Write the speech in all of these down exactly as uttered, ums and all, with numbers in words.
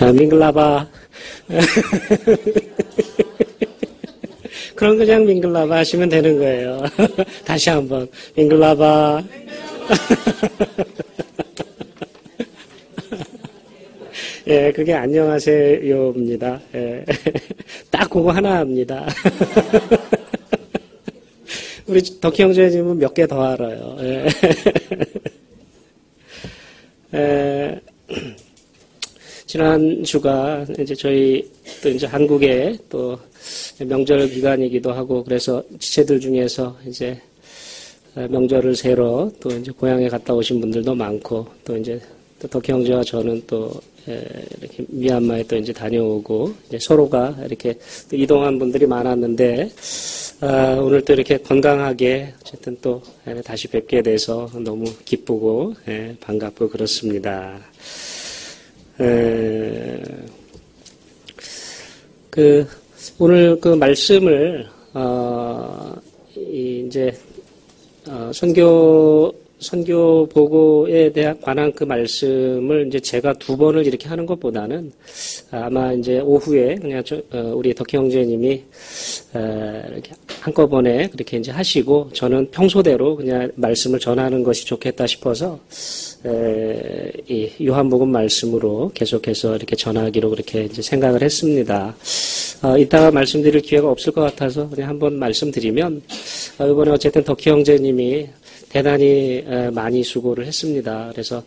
아, 밍글라바. 그럼 그냥 밍글라바 하시면 되는 거예요. 다시 한번. 밍글라바. 예, 그게 안녕하세요입니다. 예. 딱 그거 하나 합니다. 우리 덕희 형제님은 몇 개 더 알아요. 예. 예. 지난 주가 이제 저희 또 이제 한국에 또 명절 기간이기도 하고 그래서 지체들 중에서 이제 명절을 새러 또 이제 고향에 갔다 오신 분들도 많고 또 이제 또 덕희 형제와 저는 또 이렇게 미얀마에 또 이제 다녀오고 이제 서로가 이렇게 또 이동한 분들이 많았는데 아, 오늘 또 이렇게 건강하게 어쨌든 또 다시 뵙게 돼서 너무 기쁘고 예, 반갑고 그렇습니다. 에, 그 오늘 그 말씀을 어, 이제 어, 선교 선교 보고에 대한 관한 그 말씀을 이제 제가 두 번을 이렇게 하는 것보다는 아마 이제 오후에 그냥 저, 어, 우리 덕희 형제님이 어, 이렇게 한꺼번에 그렇게 이제 하시고 저는 평소대로 그냥 말씀을 전하는 것이 좋겠다 싶어서 에, 이 요한복음 말씀으로 계속해서 이렇게 전하기로 그렇게 이제 생각을 했습니다. 어, 이따가 말씀드릴 기회가 없을 것 같아서 그냥 한번 말씀드리면 어, 이번에 어쨌든 덕희 형제님이 대단히 많이 수고를 했습니다. 그래서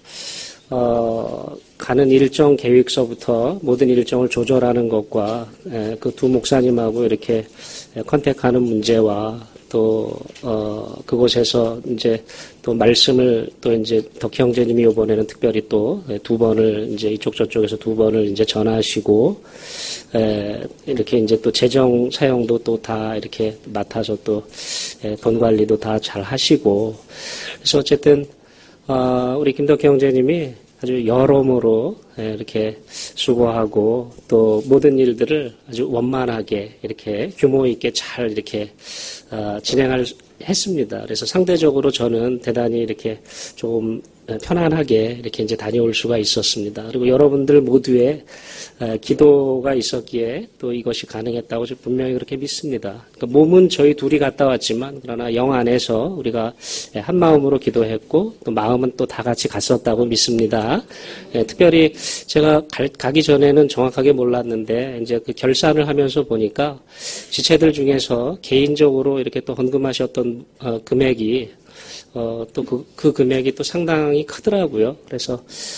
어, 가는 일정 계획서부터 모든 일정을 조절하는 것과 그 두 목사님하고 이렇게 컨택하는 문제와 또 어, 그곳에서 이제 또 말씀을 또 이제 덕희 형제님이 이번에는 특별히 또 두 번을 이제 이쪽 저쪽에서 두 번을 이제 전하시고 에, 이렇게 이제 또 재정 사용도 또 다 이렇게 맡아서 또 돈 관리도 다 잘 하시고 그래서 어쨌든 어, 우리 김덕희 형제님이 아주 여러모로 이렇게 수고하고 또 모든 일들을 아주 원만하게 이렇게 규모 있게 잘 이렇게 어, 진행을 했습니다. 그래서 상대적으로 저는 대단히 이렇게 조금 편안하게 이렇게 이제 다녀올 수가 있었습니다. 그리고 여러분들 모두의 기도가 있었기에 또 이것이 가능했다고 분명히 그렇게 믿습니다. 그러니까 몸은 저희 둘이 갔다 왔지만 그러나 영 안에서 우리가 한 마음으로 기도했고 또 마음은 또 다 같이 갔었다고 믿습니다. 특별히 제가 가기 전에는 정확하게 몰랐는데 이제 그 결산을 하면서 보니까 지체들 중에서 개인적으로 이렇게 또 헌금하셨던 금액이 어, 또 그, 그 금액이 또 상당히 크더라고요. 그래서,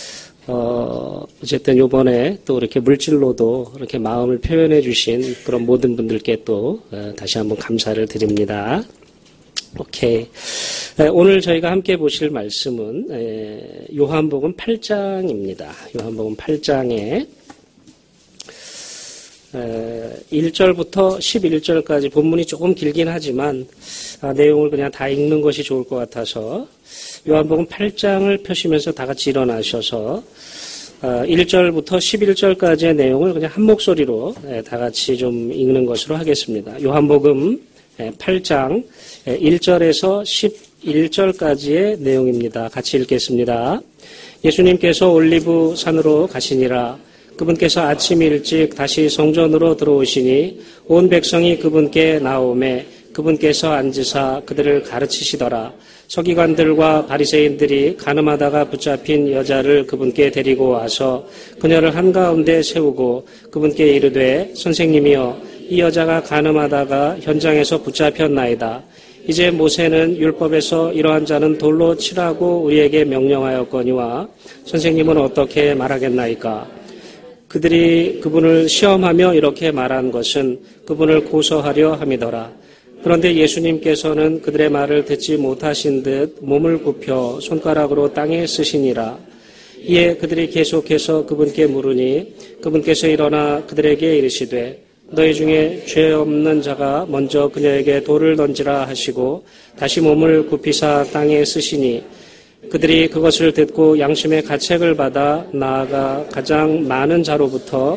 어, 어쨌든 요번에 또 이렇게 물질로도 이렇게 마음을 표현해 주신 그런 모든 분들께 또 어, 다시 한번 감사를 드립니다. 오케이. 네, 오늘 저희가 함께 보실 말씀은 에, 요한복음 팔 장입니다. 요한복음 팔 장에 일 절부터 십일 절까지 본문이 조금 길긴 하지만 아, 내용을 그냥 다 읽는 것이 좋을 것 같아서 요한복음 팔 장을 펴시면서 다 같이 일어나셔서 아, 일 절부터 십일 절까지의 내용을 그냥 한 목소리로 예, 다 같이 좀 읽는 것으로 하겠습니다. 요한복음 예, 팔 장 예, 일 절에서 십일 절까지의 내용입니다. 같이 읽겠습니다. 예수님께서 올리브 산으로 가시니라. 그분께서 아침 일찍 다시 성전으로 들어오시니 온 백성이 그분께 나오매 그분께서 앉으사 그들을 가르치시더라. 서기관들과 바리새인들이 가늠하다가 붙잡힌 여자를 그분께 데리고 와서 그녀를 한가운데 세우고 그분께 이르되 선생님이여 이 여자가 가늠하다가 현장에서 붙잡혔나이다. 이제 모세는 율법에서 이러한 자는 돌로 치라고 우리에게 명령하였거니와 선생님은 어떻게 말하겠나이까? 그들이 그분을 시험하며 이렇게 말한 것은 그분을 고소하려 함이더라. 그런데 예수님께서는 그들의 말을 듣지 못하신 듯 몸을 굽혀 손가락으로 땅에 쓰시니라. 이에 그들이 계속해서 그분께 물으니 그분께서 일어나 그들에게 이르시되 너희 중에 죄 없는 자가 먼저 그녀에게 돌을 던지라 하시고 다시 몸을 굽히사 땅에 쓰시니 그들이 그것을 듣고 양심의 가책을 받아 나아가 가장 많은 자로부터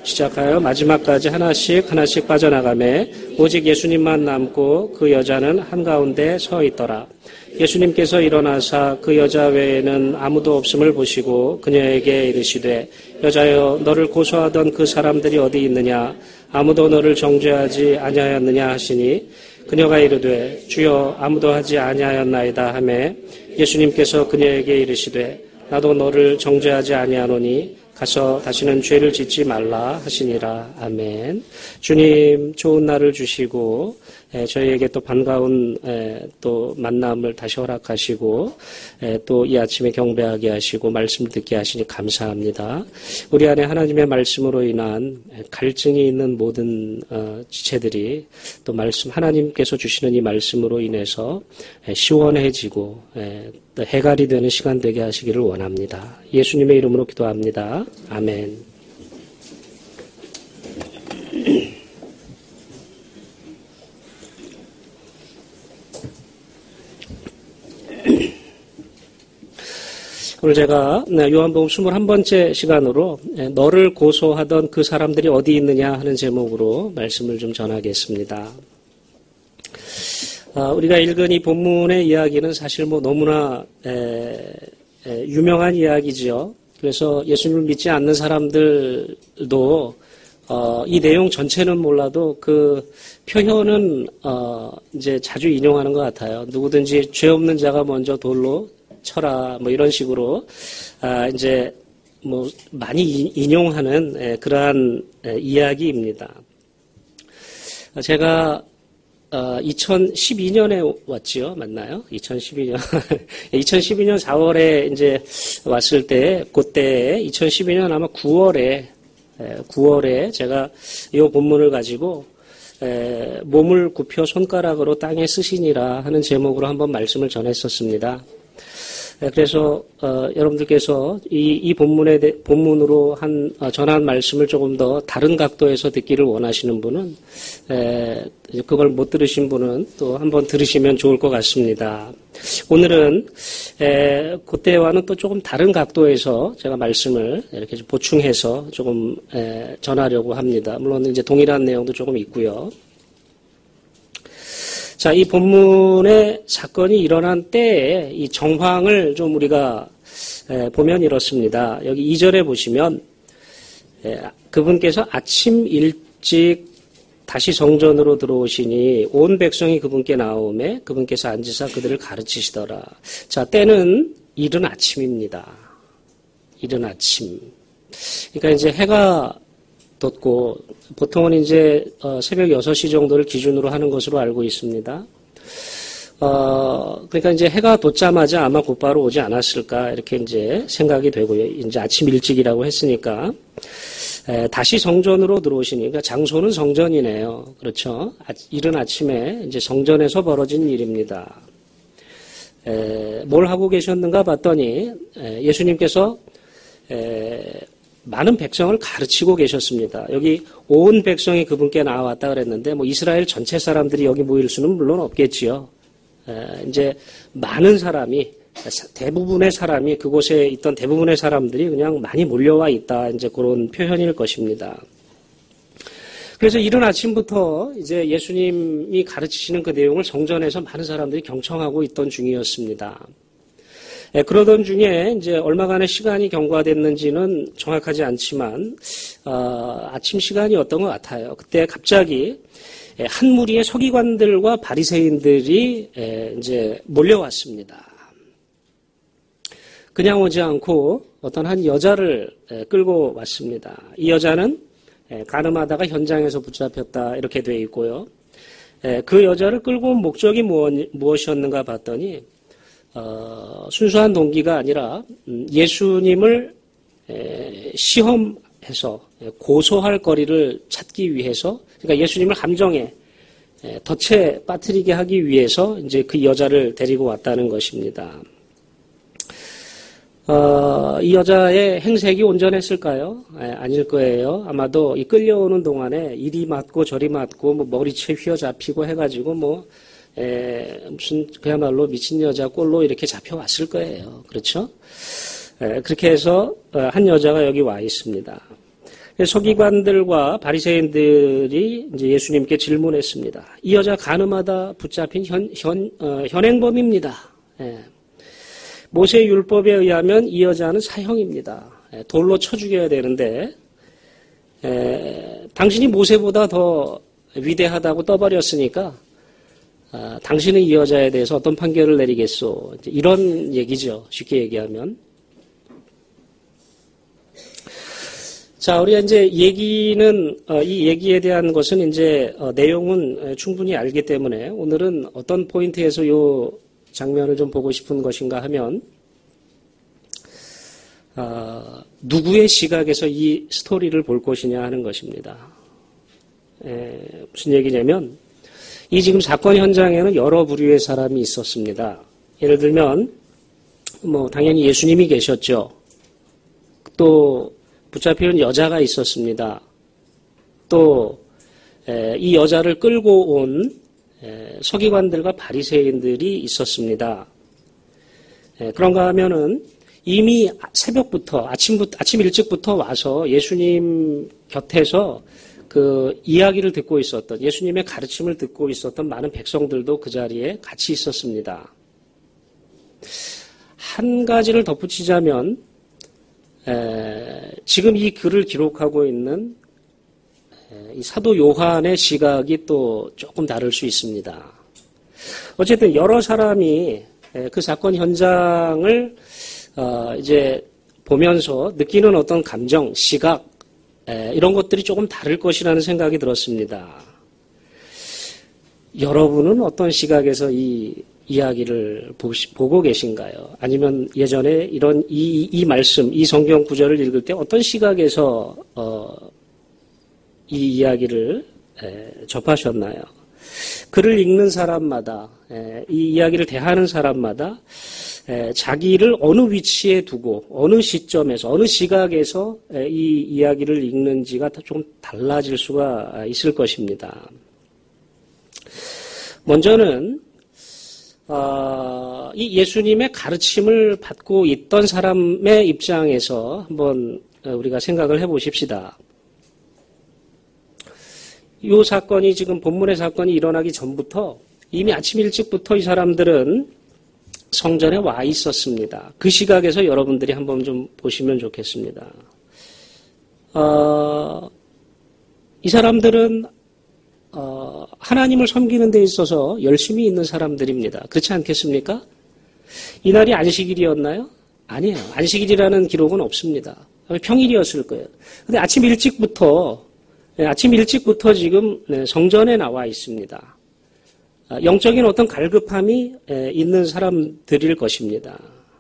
시작하여 마지막까지 하나씩 하나씩 빠져나가매 오직 예수님만 남고 그 여자는 한가운데 서 있더라. 예수님께서 일어나사 그 여자 외에는 아무도 없음을 보시고 그녀에게 이르시되 여자여 너를 고소하던 그 사람들이 어디 있느냐 아무도 너를 정죄하지 아니하였느냐 하시니 그녀가 이르되 주여 아무도 하지 아니하였나이다 하매 예수님께서 그녀에게 이르시되 나도 너를 정죄하지 아니하노니 가서 다시는 죄를 짓지 말라 하시니라. 아멘. 주님 좋은 날을 주시고 저희에게 또 반가운 또 만남을 다시 허락하시고 또 이 아침에 경배하게 하시고 말씀을 듣게 하시니 감사합니다. 우리 안에 하나님의 말씀으로 인한 갈증이 있는 모든 지체들이 또 말씀 하나님께서 주시는 이 말씀으로 인해서 시원해지고 해갈이 되는 시간 되게 하시기를 원합니다. 예수님의 이름으로 기도합니다. 아멘. 오늘 제가 요한복음 이십일 번째 시간으로 너를 고소하던 그 사람들이 어디 있느냐 하는 제목으로 말씀을 좀 전하겠습니다. 우리가 읽은 이 본문의 이야기는 사실 뭐 너무나 에, 에, 유명한 이야기지요. 그래서 예수님을 믿지 않는 사람들도 어, 이 내용 전체는 몰라도 그 표현은 어, 이제 자주 인용하는 것 같아요. 누구든지 죄 없는 자가 먼저 돌로 쳐라 뭐 이런 식으로 아, 이제 뭐 많이 인용하는 에, 그러한 에, 이야기입니다. 제가 어, 이천십이 년에 왔지요, 맞나요? 이천십이 년 이천십이 년 사월에 이제 왔을 때 그때 이천십이 년 아마 구월에 구월에 제가 이 본문을 가지고 에, 몸을 굽혀 손가락으로 땅에 쓰시니라 하는 제목으로 한번 말씀을 전했었습니다. 그래서 어, 여러분들께서 이, 이 본문에 대, 본문으로 한 어, 전한 말씀을 조금 더 다른 각도에서 듣기를 원하시는 분은 에, 그걸 못 들으신 분은 또 한번 들으시면 좋을 것 같습니다. 오늘은 에, 그때와는 또 조금 다른 각도에서 제가 말씀을 이렇게 좀 보충해서 조금 에, 전하려고 합니다. 물론 이제 동일한 내용도 조금 있고요. 자, 이 본문의 사건이 일어난 때에 이 정황을 좀 우리가 보면 이렇습니다. 여기 이 절에 보시면 그분께서 아침 일찍 다시 성전으로 들어오시니 온 백성이 그분께 나오매 그분께서 앉으사 그들을 가르치시더라. 자, 때는 이른 아침입니다. 이른 아침. 그러니까 이제 해가 떴고 보통은 이제 새벽 여섯 시 정도를 기준으로 하는 것으로 알고 있습니다. 어, 그러니까 이제 해가 돋자마자 아마 곧바로 오지 않았을까 이렇게 이제 생각이 되고요. 이제 아침 일찍이라고 했으니까 에, 다시 성전으로 들어오시니까 장소는 성전이네요. 그렇죠? 아, 이른 아침에 이제 성전에서 벌어진 일입니다. 에, 뭘 하고 계셨는가 봤더니 에, 예수님께서 에, 많은 백성을 가르치고 계셨습니다. 여기 온 백성이 그분께 나왔다 그랬는데 뭐 이스라엘 전체 사람들이 여기 모일 수는 물론 없겠지요. 에, 이제 많은 사람이 대부분의 사람이 그곳에 있던 대부분의 사람들이 그냥 많이 몰려와 있다. 이제 그런 표현일 것입니다. 그래서 이른 아침부터 이제 예수님이 가르치시는 그 내용을 성전에서 많은 사람들이 경청하고 있던 중이었습니다. 예, 그러던 중에 이제 얼마간의 시간이 경과됐는지는 정확하지 않지만 어, 아침 시간이었던 것 같아요. 그때 갑자기 예, 한 무리의 서기관들과 바리새인들이 예, 이제 몰려왔습니다. 그냥 오지 않고 어떤 한 여자를 예, 끌고 왔습니다. 이 여자는 예, 가늠하다가 현장에서 붙잡혔다 이렇게 돼 있고요. 예, 그 여자를 끌고 온 목적이 무엇, 무엇이었는가 봤더니 어, 순수한 동기가 아니라 예수님을 시험해서 고소할 거리를 찾기 위해서, 그러니까 예수님을 함정에 덫에 빠뜨리게 하기 위해서 이제 그 여자를 데리고 왔다는 것입니다. 어, 이 여자의 행색이 온전했을까요? 아닐 거예요. 아마도 이 끌려오는 동안에 이리 맞고 저리 맞고 뭐 머리채 휘어잡히고 해가지고 뭐 에, 무슨 그야말로 미친 여자 꼴로 이렇게 잡혀왔을 거예요. 그렇죠? 에, 그렇게 해서 한 여자가 여기 와 있습니다. 서기관들과 바리새인들이 이제 예수님께 질문했습니다. 이 여자 간음하다 붙잡힌 현, 현, 어, 현행범입니다. 예. 모세 율법에 의하면 이 여자는 사형입니다. 예, 돌로 쳐 죽여야 되는데 예, 당신이 모세보다 더 위대하다고 떠버렸으니까 아, 당신은 이 여자에 대해서 어떤 판결을 내리겠소? 이런 얘기죠. 쉽게 얘기하면. 자, 우리가 이제 얘기는, 어, 이 얘기에 대한 것은 이제, 어, 내용은 충분히 알기 때문에 오늘은 어떤 포인트에서 이 장면을 좀 보고 싶은 것인가 하면, 어, 누구의 시각에서 이 스토리를 볼 것이냐 하는 것입니다. 에, 무슨 얘기냐면, 이 지금 사건 현장에는 여러 부류의 사람이 있었습니다. 예를 들면, 뭐, 당연히 예수님이 계셨죠. 또, 붙잡히는 여자가 있었습니다. 또 이 여자를 끌고 온 서기관들과 바리새인들이 있었습니다. 그런가 하면은 이미 새벽부터 아침부터 아침 일찍부터 와서 예수님 곁에서 그 이야기를 듣고 있었던 예수님의 가르침을 듣고 있었던 많은 백성들도 그 자리에 같이 있었습니다. 한 가지를 덧붙이자면 에, 지금 이 글을 기록하고 있는 에, 이 사도 요한의 시각이 또 조금 다를 수 있습니다. 어쨌든 여러 사람이 에, 그 사건 현장을 어, 이제 보면서 느끼는 어떤 감정, 시각 에, 이런 것들이 조금 다를 것이라는 생각이 들었습니다. 여러분은 어떤 시각에서 이 이야기를 보고 계신가요? 아니면 예전에 이런 이, 이 말씀, 이 성경 구절을 읽을 때 어떤 시각에서 어, 이 이야기를 에, 접하셨나요? 글을 읽는 사람마다, 에, 이 이야기를 대하는 사람마다 에, 자기를 어느 위치에 두고 어느 시점에서 어느 시각에서 에, 이 이야기를 읽는지가 좀 달라질 수가 있을 것입니다. 먼저는 어, 이 예수님의 가르침을 받고 있던 사람의 입장에서 한번 우리가 생각을 해보십시다. 이 사건이 지금 본문의 사건이 일어나기 전부터 이미 아침 일찍부터 이 사람들은 성전에 와 있었습니다. 그 시각에서 여러분들이 한번 좀 보시면 좋겠습니다. 어, 이 사람들은 어, 하나님을 섬기는 데 있어서 열심히 있는 사람들입니다. 그렇지 않겠습니까? 이날이 안식일이었나요? 아니에요. 안식일이라는 기록은 없습니다. 평일이었을 거예요. 근데 아침 일찍부터, 아침 일찍부터 지금 성전에 나와 있습니다. 영적인 어떤 갈급함이 있는 사람들일 것입니다.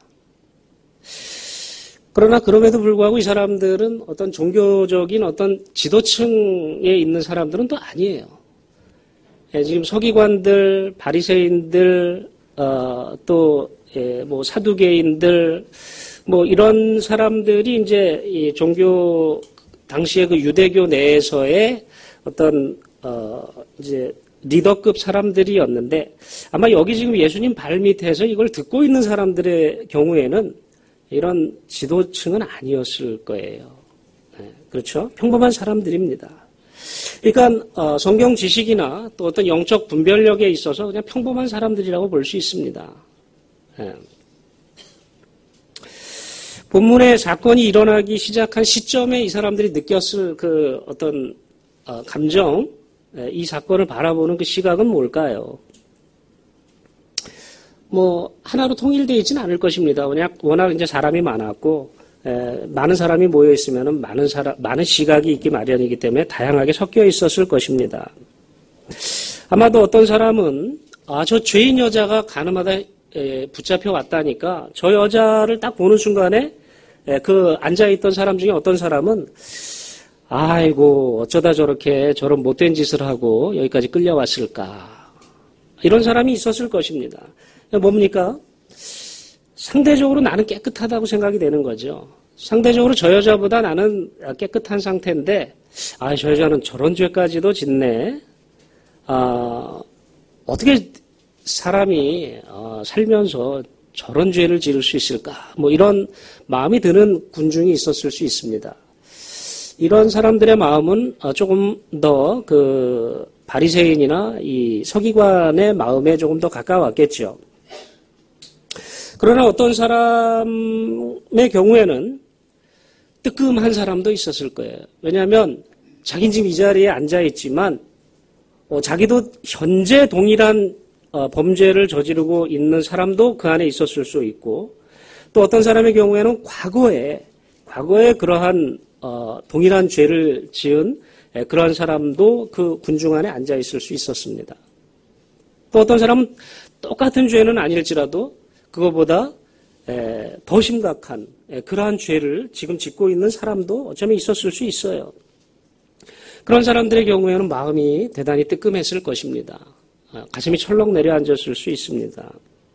그러나 그럼에도 불구하고 이 사람들은 어떤 종교적인 어떤 지도층에 있는 사람들은 또 아니에요. 지금 서기관들, 바리새인들, 어, 또, 예, 뭐, 사두개인들, 뭐, 이런 사람들이 이제, 이 종교, 당시에 그 유대교 내에서의 어떤, 어, 이제, 리더급 사람들이었는데, 아마 여기 지금 예수님 발 밑에서 이걸 듣고 있는 사람들의 경우에는 이런 지도층은 아니었을 거예요. 네, 그렇죠? 평범한 사람들입니다. 그러니까 어, 성경 지식이나 또 어떤 영적 분별력에 있어서 그냥 평범한 사람들이라고 볼 수 있습니다. 네. 본문의 사건이 일어나기 시작한 시점에 이 사람들이 느꼈을 그 어떤 어, 감정, 네, 이 사건을 바라보는 그 시각은 뭘까요? 뭐 하나로 통일되어 있지는 않을 것입니다. 워낙, 워낙 이제 사람이 많았고 에, 많은 사람이 모여 있으면은 많은 사람, 많은 시각이 있기 마련이기 때문에 다양하게 섞여 있었을 것입니다. 아마도 어떤 사람은 아, 저 죄인 여자가 가늠하다 에, 붙잡혀 왔다니까 저 여자를 딱 보는 순간에 에, 그 앉아 있던 사람 중에 어떤 사람은 아이고 어쩌다 저렇게 저런 못된 짓을 하고 여기까지 끌려왔을까 이런 사람이 있었을 것입니다. 뭡니까? 상대적으로 나는 깨끗하다고 생각이 되는 거죠. 상대적으로 저 여자보다 나는 깨끗한 상태인데, 아, 저 여자는 저런 죄까지도 짓네. 아, 어떻게 사람이 어, 살면서 저런 죄를 지을 수 있을까? 뭐 이런 마음이 드는 군중이 있었을 수 있습니다. 이런 사람들의 마음은 조금 더 그 바리새인이나 이 서기관의 마음에 조금 더 가까웠겠죠. 그러나 어떤 사람의 경우에는 뜨끔한 사람도 있었을 거예요. 왜냐하면 자기는 지금 이 자리에 앉아 있지만 어, 자기도 현재 동일한 어, 범죄를 저지르고 있는 사람도 그 안에 있었을 수 있고, 또 어떤 사람의 경우에는 과거에 과거에 그러한 어, 동일한 죄를 지은 에, 그러한 사람도 그 군중 안에 앉아 있을 수 있었습니다. 또 어떤 사람은 똑같은 죄는 아닐지라도 그거보다 에, 더 심각한 에, 그러한 죄를 지금 짓고 있는 사람도 어쩌면 있었을 수 있어요. 그런 사람들의 경우에는 마음이 대단히 뜨끔했을 것입니다. 가슴이 철렁 내려앉았을 수 있습니다.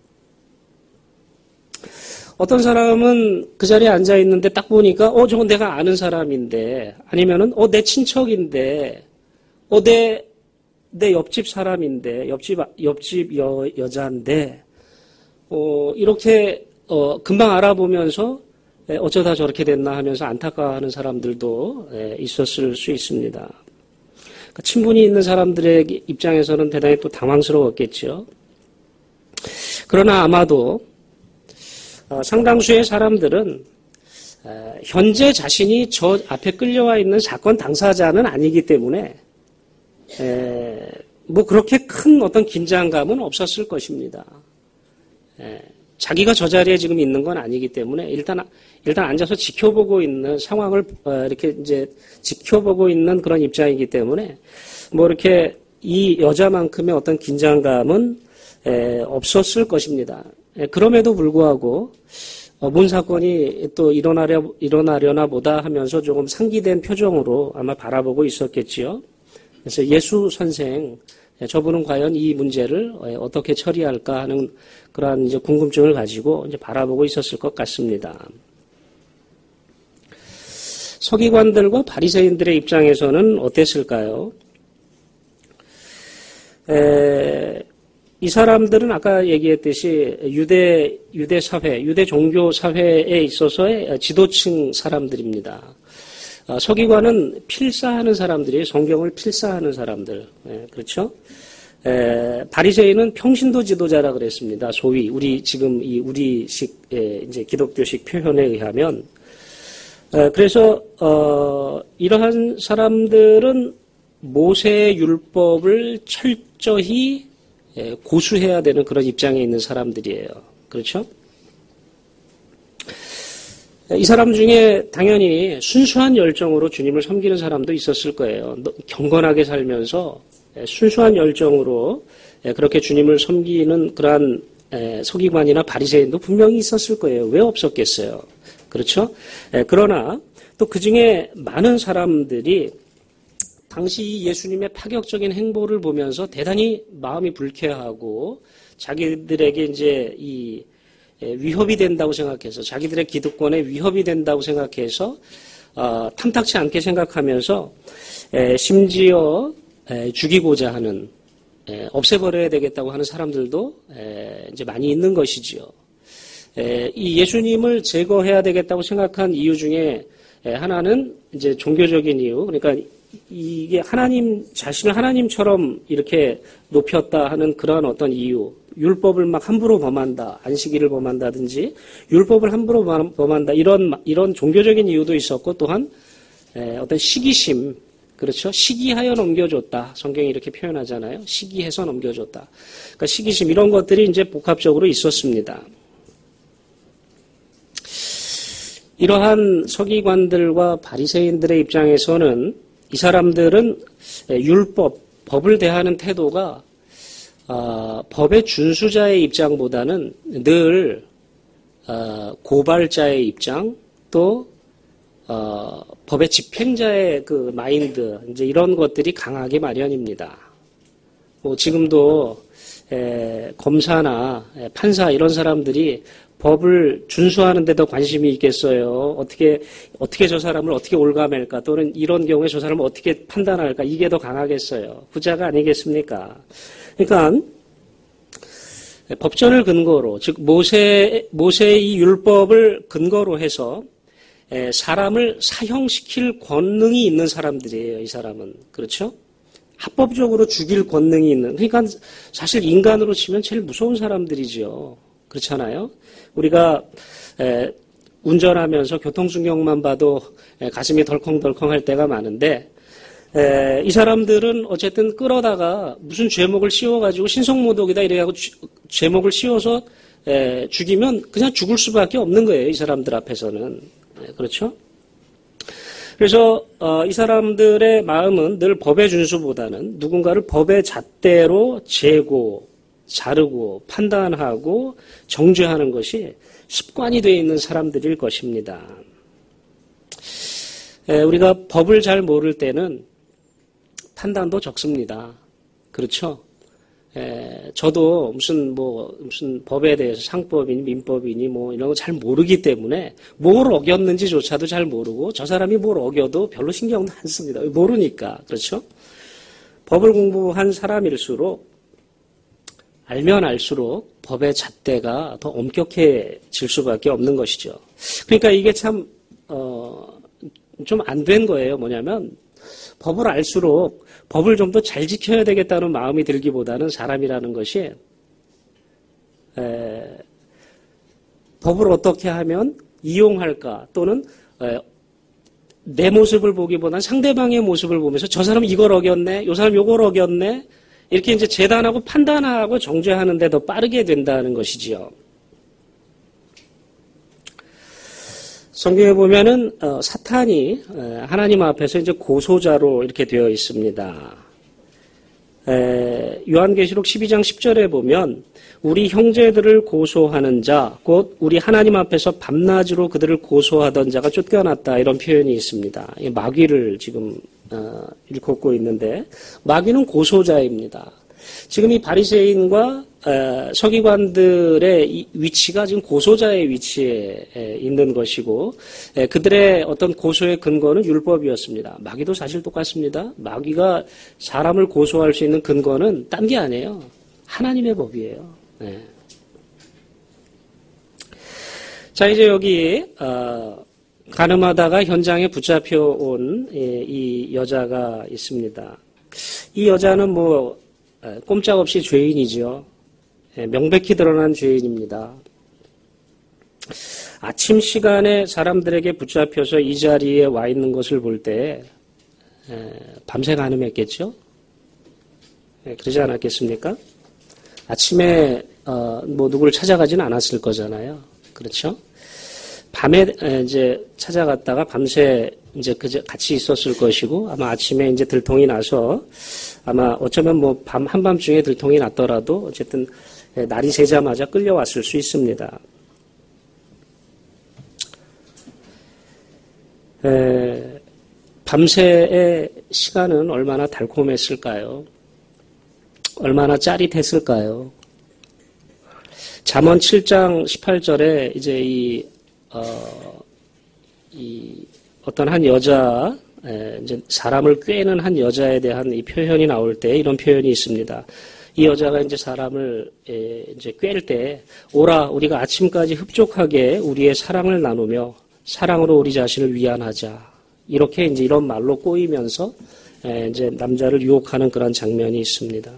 어떤 사람은 그 자리에 앉아 있는데 딱 보니까 어 저건 내가 아는 사람인데, 아니면은 어 내 친척인데, 어 내 내 옆집 사람인데, 옆집 옆집 여 여자인데, 어 이렇게 어 금방 알아보면서 어쩌다 저렇게 됐나 하면서 안타까워하는 사람들도 있었을 수 있습니다. 그러니까 친분이 있는 사람들의 입장에서는 대단히 또 당황스러웠겠죠. 그러나 아마도 상당수의 사람들은 현재 자신이 저 앞에 끌려와 있는 사건 당사자는 아니기 때문에 뭐 그렇게 큰 어떤 긴장감은 없었을 것입니다. 자기가 저 자리에 지금 있는 건 아니기 때문에 일단 일단 앉아서 지켜보고 있는 상황을 이렇게 이제 지켜보고 있는 그런 입장이기 때문에 뭐 이렇게 이 여자만큼의 어떤 긴장감은 없었을 것입니다. 그럼에도 불구하고 뭔 사건이 또 일어나려 일어나려나 보다 하면서 조금 상기된 표정으로 아마 바라보고 있었겠지요. 그래서 예수 선생, 저분은 과연 이 문제를 어떻게 처리할까 하는 그러한 이제 궁금증을 가지고 이제 바라보고 있었을 것 같습니다. 서기관들과 바리새인들의 입장에서는 어땠을까요? 에, 이 사람들은 아까 얘기했듯이 유대 유대 사회, 유대 종교 사회에 있어서의 지도층 사람들입니다. 서기관은 필사하는 사람들이 성경을 필사하는 사람들, 예, 그렇죠? 에, 바리새인은 평신도 지도자라 그랬습니다. 소위 우리 지금 이 우리식 에, 이제 기독교식 표현에 의하면, 에, 그래서 어, 이러한 사람들은 모세의 율법을 철저히 에, 고수해야 되는 그런 입장에 있는 사람들이에요. 그렇죠? 이 사람 중에 당연히 순수한 열정으로 주님을 섬기는 사람도 있었을 거예요. 경건하게 살면서 순수한 열정으로 그렇게 주님을 섬기는 그러한 서기관이나 바리새인도 분명히 있었을 거예요. 왜 없었겠어요? 그렇죠? 그러나 또 그 중에 많은 사람들이 당시 예수님의 파격적인 행보를 보면서 대단히 마음이 불쾌하고 자기들에게 이제 이 위협이 된다고 생각해서, 자기들의 기득권에 위협이 된다고 생각해서 어, 탐탁치 않게 생각하면서 에, 심지어 에, 죽이고자 하는, 에, 없애버려야 되겠다고 하는 사람들도 에, 이제 많이 있는 것이지요. 에, 이 예수님을 제거해야 되겠다고 생각한 이유 중에 에, 하나는 이제 종교적인 이유, 그러니까 이게 하나님 자신을 하나님처럼 이렇게 높였다 하는 그런 어떤 이유, 율법을 막 함부로 범한다, 안식일을 범한다든지 율법을 함부로 범한다, 이런 이런 종교적인 이유도 있었고, 또한 에, 어떤 시기심, 그렇죠? 시기하여 넘겨줬다, 성경이 이렇게 표현하잖아요. 시기해서 넘겨줬다. 그러니까 시기심, 이런 것들이 이제 복합적으로 있었습니다. 이러한 서기관들과 바리새인들의 입장에서는 이 사람들은 율법, 법을 대하는 태도가 어, 법의 준수자의 입장보다는 늘 어, 고발자의 입장, 또 어, 법의 집행자의 그 마인드, 이제 이런 것들이 강하게 마련입니다. 뭐 지금도 에, 검사나 에, 판사 이런 사람들이 법을 준수하는 데도 관심이 있겠어요. 어떻게 어떻게 저 사람을 어떻게 올감할까, 또는 이런 경우에 저 사람을 어떻게 판단할까, 이게 더 강하겠어요. 후자가 아니겠습니까? 그러니까 법전을 근거로, 즉 모세 모세의 이 율법을 근거로 해서 에, 사람을 사형시킬 권능이 있는 사람들이에요. 이 사람은. 그렇죠? 합법적으로 죽일 권능이 있는. 그러니까 사실 인간으로 치면 제일 무서운 사람들이지요. 그렇잖아요? 우리가 에, 운전하면서 교통순경만 봐도 에, 가슴이 덜컹덜컹 할 때가 많은데 에, 이 사람들은 어쨌든 끌어다가 무슨 죄목을 씌워가지고 신성모독이다 이래가지고 죄목을 씌워서 에, 죽이면 그냥 죽을 수밖에 없는 거예요. 이 사람들 앞에서는. 에, 그렇죠? 그래서 어, 이 사람들의 마음은 늘 법의 준수보다는 누군가를 법의 잣대로 재고 자르고 판단하고 정죄하는 것이 습관이 되어 있는 사람들일 것입니다. 에, 우리가 법을 잘 모를 때는 판단도 적습니다. 그렇죠? 에, 저도 무슨 뭐 무슨 법에 대해서 상법이니 민법이니 뭐 이런 거 잘 모르기 때문에 뭘 어겼는지조차도 잘 모르고 저 사람이 뭘 어겨도 별로 신경도 안 씁니다. 모르니까. 그렇죠? 법을 공부한 사람일수록 알면 알수록 법의 잣대가 더 엄격해질 수밖에 없는 것이죠. 그러니까 이게 참 어, 좀 안 된 거예요. 뭐냐면 법을 알수록 법을 좀 더 잘 지켜야 되겠다는 마음이 들기보다는 사람이라는 것이 에, 법을 어떻게 하면 이용할까 또는 에, 내 모습을 보기보다는 상대방의 모습을 보면서 저 사람 이걸 어겼네, 이 사람 이걸 어겼네 이렇게 이제 재단하고 판단하고 정죄하는데 더 빠르게 된다는 것이지요. 성경에 보면은 어, 사탄이 하나님 앞에서 이제 고소자로 이렇게 되어 있습니다. 에, 요한계시록 십이 장 십 절에 보면 우리 형제들을 고소하는 자, 곧 우리 하나님 앞에서 밤낮으로 그들을 고소하던 자가 쫓겨났다 이런 표현이 있습니다. 마귀를 지금 어, 일컫고 있는데 마귀는 고소자입니다. 지금 이 바리새인과 어, 서기관들의 이 위치가 지금 고소자의 위치에 에, 있는 것이고 에, 그들의 어떤 고소의 근거는 율법이었습니다. 마귀도 사실 똑같습니다. 마귀가 사람을 고소할 수 있는 근거는 딴 게 아니에요. 하나님의 법이에요. 네. 자 이제 여기 어, 가늠하다가 현장에 붙잡혀 온 이 여자가 있습니다. 이 여자는 뭐 꼼짝없이 죄인이죠. 명백히 드러난 죄인입니다. 아침 시간에 사람들에게 붙잡혀서 이 자리에 와 있는 것을 볼 때 밤새 가늠했겠죠? 그러지 않았겠습니까? 아침에 어, 뭐 누구를 찾아가지는 않았을 거잖아요. 그렇죠? 밤에 이제 찾아갔다가 밤새 이제 그저 같이 있었을 것이고 아마 아침에 이제 들통이 나서 아마 어쩌면 뭐 밤 한밤중에 들통이 났더라도 어쨌든 날이 새자마자 끌려왔을 수 있습니다. 에, 밤새의 시간은 얼마나 달콤했을까요? 얼마나 짜릿했을까요? 잠언 칠 장 십팔 절에 이제 이, 어, 이 어떤 한 여자, 에, 이제 사람을 꿰는 한 여자에 대한 이 표현이 나올 때 이런 표현이 있습니다. 이 여자가 이제 사람을 에, 이제 꿰를 때 오라 우리가 아침까지 흡족하게 우리의 사랑을 나누며 사랑으로 우리 자신을 위안하자 이렇게 이제 이런 말로 꼬이면서 에, 이제 남자를 유혹하는 그런 장면이 있습니다.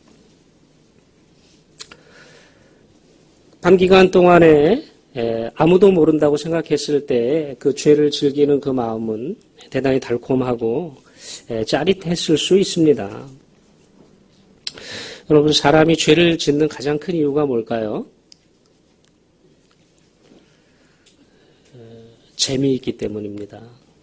밤 기간 동안에 에, 아무도 모른다고 생각했을 때 그 죄를 즐기는 그 마음은 대단히 달콤하고 에, 짜릿했을 수 있습니다. 여러분 사람이 죄를 짓는 가장 큰 이유가 뭘까요? 에, 재미있기 때문입니다.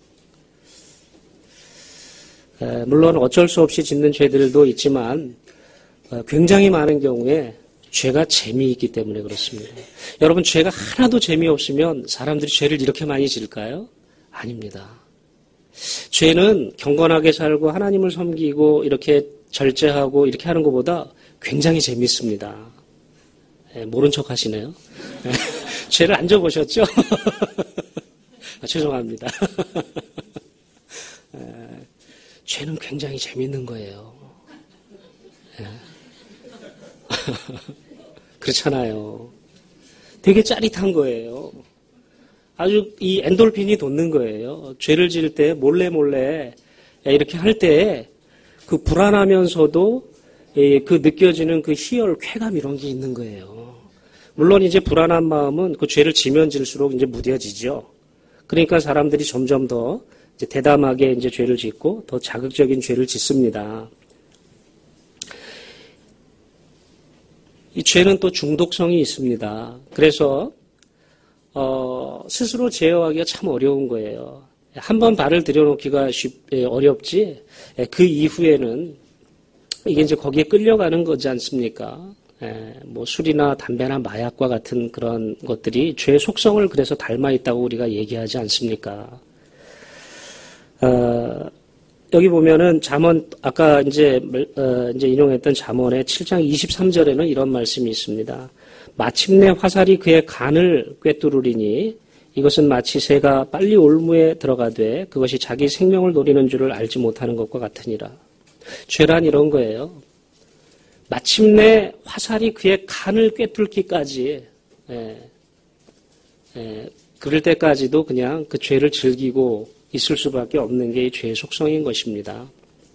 에, 물론 어쩔 수 없이 짓는 죄들도 있지만 어, 굉장히 많은 경우에 죄가 재미있기 때문에 그렇습니다. 여러분 죄가 하나도 재미없으면 사람들이 죄를 이렇게 많이 지을까요? 아닙니다. 죄는 경건하게 살고 하나님을 섬기고 이렇게 절제하고 이렇게 하는 것보다 굉장히 재밌습니다. 네, 모른 척 하시네요. 네, 죄를 안 져보셨죠? 아, 죄송합니다. 네, 죄는 굉장히 재밌는 거예요. 네. 그렇잖아요. 되게 짜릿한 거예요. 아주 이 엔돌핀이 돋는 거예요. 죄를 지을 때 몰래 몰래 이렇게 할 때 그 불안하면서도 그 느껴지는 그 희열, 쾌감 이런 게 있는 거예요. 물론 이제 불안한 마음은 그 죄를 지면 질수록 이제 무뎌지죠. 그러니까 사람들이 점점 더 이제 대담하게 이제 죄를 짓고 더 자극적인 죄를 짓습니다. 이 죄는 또 중독성이 있습니다. 그래서 어, 스스로 제어하기가 참 어려운 거예요. 한번 발을 들여놓기가 쉽, 예, 어렵지, 예, 그 이후에는 이게 이제 거기에 끌려가는 거지 않습니까? 예, 뭐 술이나 담배나 마약과 같은 그런 것들이 죄의 속성을 그래서 닮아 있다고 우리가 얘기하지 않습니까? 어, 여기 보면은 잠언, 아까 이제, 어, 이제 인용했던 잠언의 칠 장 이십삼 절에는 이런 말씀이 있습니다. 마침내 화살이 그의 간을 꿰뚫으리니 이것은 마치 새가 빨리 올무에 들어가되 그것이 자기 생명을 노리는 줄을 알지 못하는 것과 같으니라. 죄란 이런 거예요. 마침내 화살이 그의 간을 꿰뚫기까지, 예, 예, 그럴 때까지도 그냥 그 죄를 즐기고 있을 수밖에 없는 게 이 죄의 속성인 것입니다.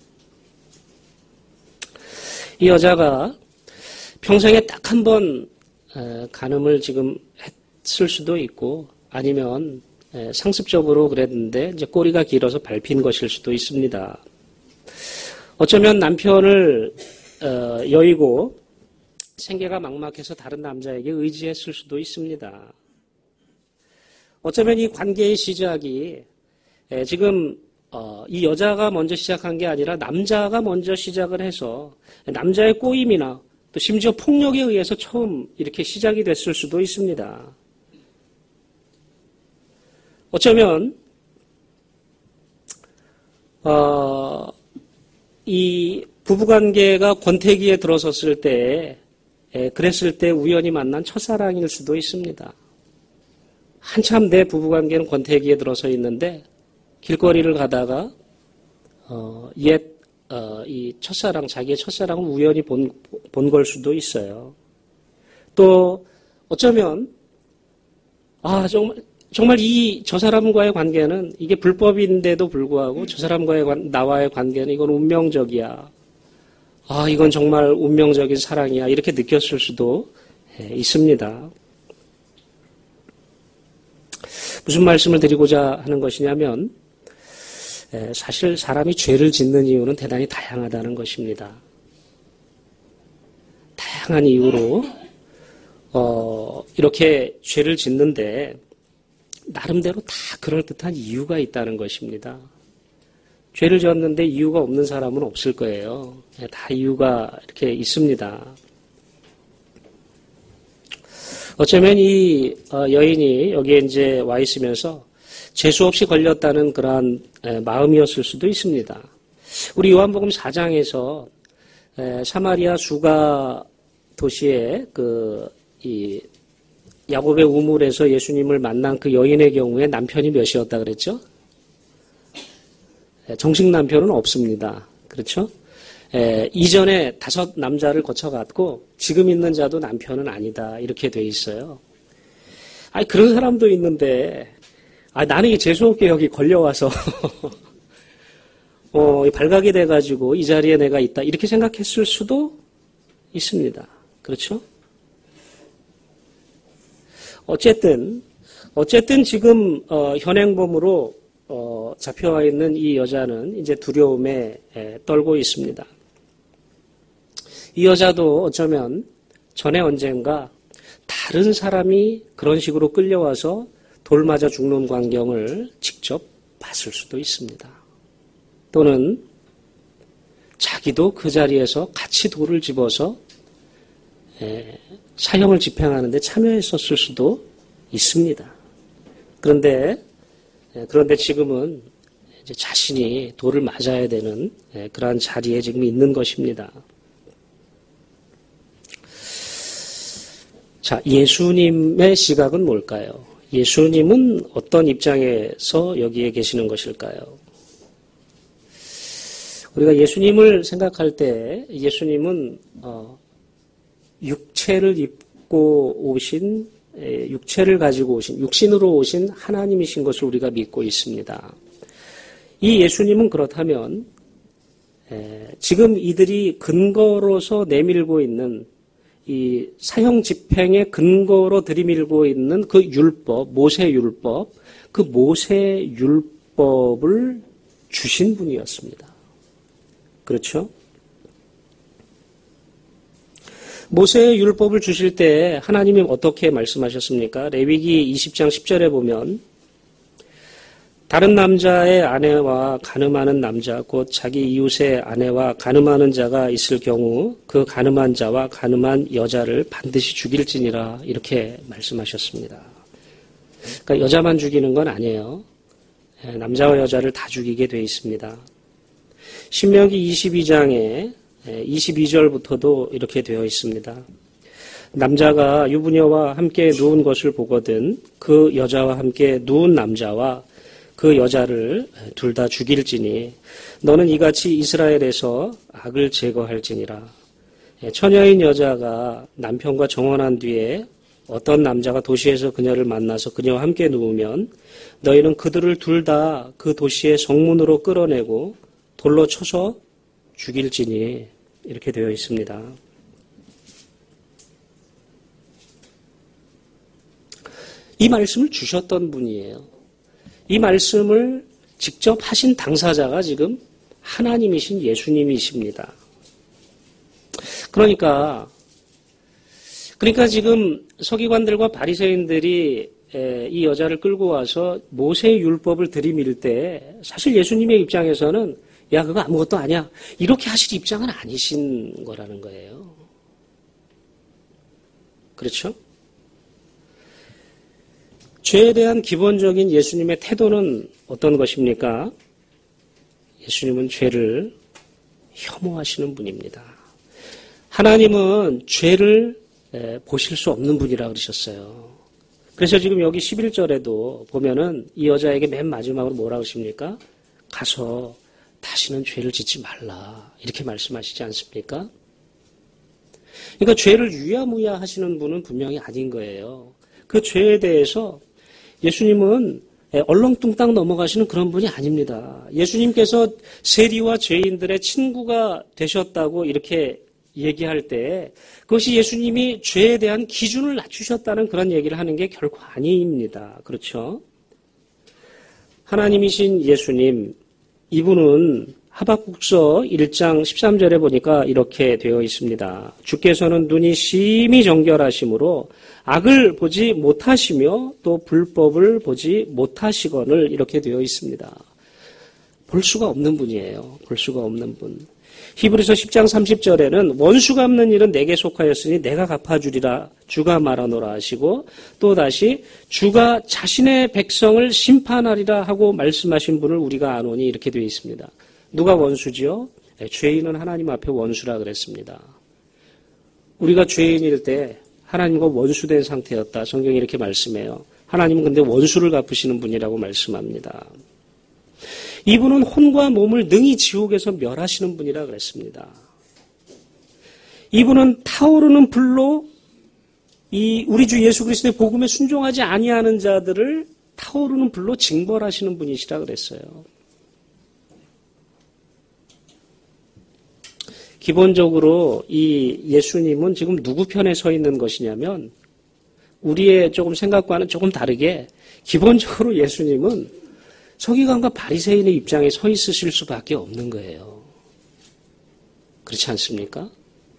이 여자가 평생에 딱 한 번 간음을 지금 했을 수도 있고 아니면 상습적으로 그랬는데 이제 꼬리가 길어서 밟힌 것일 수도 있습니다. 어쩌면 남편을 여의고 생계가 막막해서 다른 남자에게 의지했을 수도 있습니다. 어쩌면 이 관계의 시작이 지금 이 여자가 먼저 시작한 게 아니라 남자가 먼저 시작을 해서 남자의 꼬임이나 또 심지어 폭력에 의해서 처음 이렇게 시작이 됐을 수도 있습니다. 어쩌면 어, 이 부부관계가 권태기에 들어섰을 때, 에, 그랬을 때 우연히 만난 첫사랑일 수도 있습니다. 한참 내 부부관계는 권태기에 들어서 있는데 길거리를 가다가 어, 옛 어, 이 첫사랑, 자기의 첫사랑을 우연히 본, 본 걸 수도 있어요. 또 어쩌면 아 정말 정말 이 저 사람과의 관계는 이게 불법인데도 불구하고 저 사람과의 관, 나와의 관계는 이건 운명적이야. 아 이건 정말 운명적인 사랑이야. 이렇게 느꼈을 수도 있습니다. 무슨 말씀을 드리고자 하는 것이냐면 사실 사람이 죄를 짓는 이유는 대단히 다양하다는 것입니다. 다양한 이유로 어, 이렇게 죄를 짓는데 나름대로 다 그럴듯한 이유가 있다는 것입니다. 죄를 지었는데 이유가 없는 사람은 없을 거예요. 다 이유가 이렇게 있습니다. 어쩌면 이 여인이 여기에 이제 와 있으면서 재수 없이 걸렸다는 그러한 마음이었을 수도 있습니다. 우리 요한복음 사 장에서 사마리아 수가 도시에 그 이 야곱의 우물에서 예수님을 만난 그 여인의 경우에 남편이 몇이었다 그랬죠? 정식 남편은 없습니다. 그렇죠? 에, 이전에 다섯 남자를 거쳐갔고 지금 있는 자도 남편은 아니다. 이렇게 돼 있어요. 아니 그런 사람도 있는데 아 나는 이 재수없게 여기 걸려와서 어, 발각이 돼가지고 이 자리에 내가 있다. 이렇게 생각했을 수도 있습니다. 그렇죠? 어쨌든 어쨌든 지금 어, 현행범으로 어, 잡혀와 있는 이 여자는 이제 두려움에 에, 떨고 있습니다. 이 여자도 어쩌면 전에 언젠가 다른 사람이 그런 식으로 끌려와서 돌 맞아 죽는 광경을 직접 봤을 수도 있습니다. 또는 자기도 그 자리에서 같이 돌을 집어서 에, 사형을 집행하는 데 참여했었을 수도 있습니다. 그런데 그런데 지금은 이제 자신이 돌을 맞아야 되는 그러한 자리에 지금 있는 것입니다. 자, 예수님의 시각은 뭘까요? 예수님은 어떤 입장에서 여기에 계시는 것일까요? 우리가 예수님을 생각할 때 예수님은 어, 육체를 입고 오신 육체를 가지고 오신, 육신으로 오신 하나님이신 것을 우리가 믿고 있습니다. 이 예수님은 그렇다면 지금 이들이 근거로서 내밀고 있는 이 사형 집행의 근거로 들이밀고 있는 그 율법, 모세 율법, 그 모세 율법을 주신 분이었습니다. 그렇죠? 모세의 율법을 주실 때 하나님이 어떻게 말씀하셨습니까? 레위기 이십 장 십 절에 보면 다른 남자의 아내와 간음하는 남자 곧 자기 이웃의 아내와 간음하는 자가 있을 경우 그 간음한 자와 간음한 여자를 반드시 죽일지니라 이렇게 말씀하셨습니다. 그러니까 여자만 죽이는 건 아니에요. 남자와 여자를 다 죽이게 돼 있습니다. 신명기 이십이 장에 이십이 절부터도 이렇게 되어 있습니다. 남자가 유부녀와 함께 누운 것을 보거든 그 여자와 함께 누운 남자와 그 여자를 둘 다 죽일지니 너는 이같이 이스라엘에서 악을 제거할지니라. 처녀인 여자가 남편과 정혼한 뒤에 어떤 남자가 도시에서 그녀를 만나서 그녀와 함께 누우면 너희는 그들을 둘 다 그 도시의 성문으로 끌어내고 돌로 쳐서 죽일지니 이렇게 되어 있습니다. 이 말씀을 주셨던 분이에요. 이 말씀을 직접 하신 당사자가 지금 하나님이신 예수님이십니다. 그러니까 그러니까 지금 서기관들과 바리새인들이 이 여자를 끌고 와서 모세의 율법을 들이밀 때 사실 예수님의 입장에서는 야 그거 아무것도 아니야 이렇게 하실 입장은 아니신 거라는 거예요. 그렇죠? 죄에 대한 기본적인 예수님의 태도는 어떤 것입니까? 예수님은 죄를 혐오하시는 분입니다. 하나님은 죄를 보실 수 없는 분이라고 그러셨어요. 그래서 지금 여기 십일 절에도 보면은 이 여자에게 맨 마지막으로 뭐라고 하십니까? 가서 다시는 죄를 짓지 말라 이렇게 말씀하시지 않습니까? 그러니까 죄를 유야무야 하시는 분은 분명히 아닌 거예요. 그 죄에 대해서 예수님은 얼렁뚱땅 넘어가시는 그런 분이 아닙니다. 예수님께서 세리와 죄인들의 친구가 되셨다고 이렇게 얘기할 때 그것이 예수님이 죄에 대한 기준을 낮추셨다는 그런 얘기를 하는 게 결코 아닙니다. 그렇죠? 하나님이신 예수님, 이분은 하박국서 일 장 십삼 절에 보니까 이렇게 되어 있습니다. 주께서는 눈이 심히 정결하심으로 악을 보지 못하시며 또 불법을 보지 못하시거늘 이렇게 되어 있습니다. 볼 수가 없는 분이에요. 볼 수가 없는 분. 히브리서 십 장 삼십 절에는 원수 갚는 일은 내게 속하였으니 내가 갚아주리라 주가 말하노라 하시고 또 다시 주가 자신의 백성을 심판하리라 하고 말씀하신 분을 우리가 아노니 이렇게 되어 있습니다. 누가 원수지요? 네, 죄인은 하나님 앞에 원수라 그랬습니다. 우리가 죄인일 때 하나님과 원수된 상태였다. 성경이 이렇게 말씀해요. 하나님은 근데 원수를 갚으시는 분이라고 말씀합니다. 이분은 혼과 몸을 능히 지옥에서 멸하시는 분이라 그랬습니다. 이분은 타오르는 불로 이 우리 주 예수 그리스도의 복음에 순종하지 아니하는 자들을 타오르는 불로 징벌하시는 분이시라 그랬어요. 기본적으로 이 예수님은 지금 누구 편에 서 있는 것이냐면 우리의 조금 생각과는 조금 다르게 기본적으로 예수님은 서기관과 바리새인의 입장에 서 있으실 수밖에 없는 거예요. 그렇지 않습니까?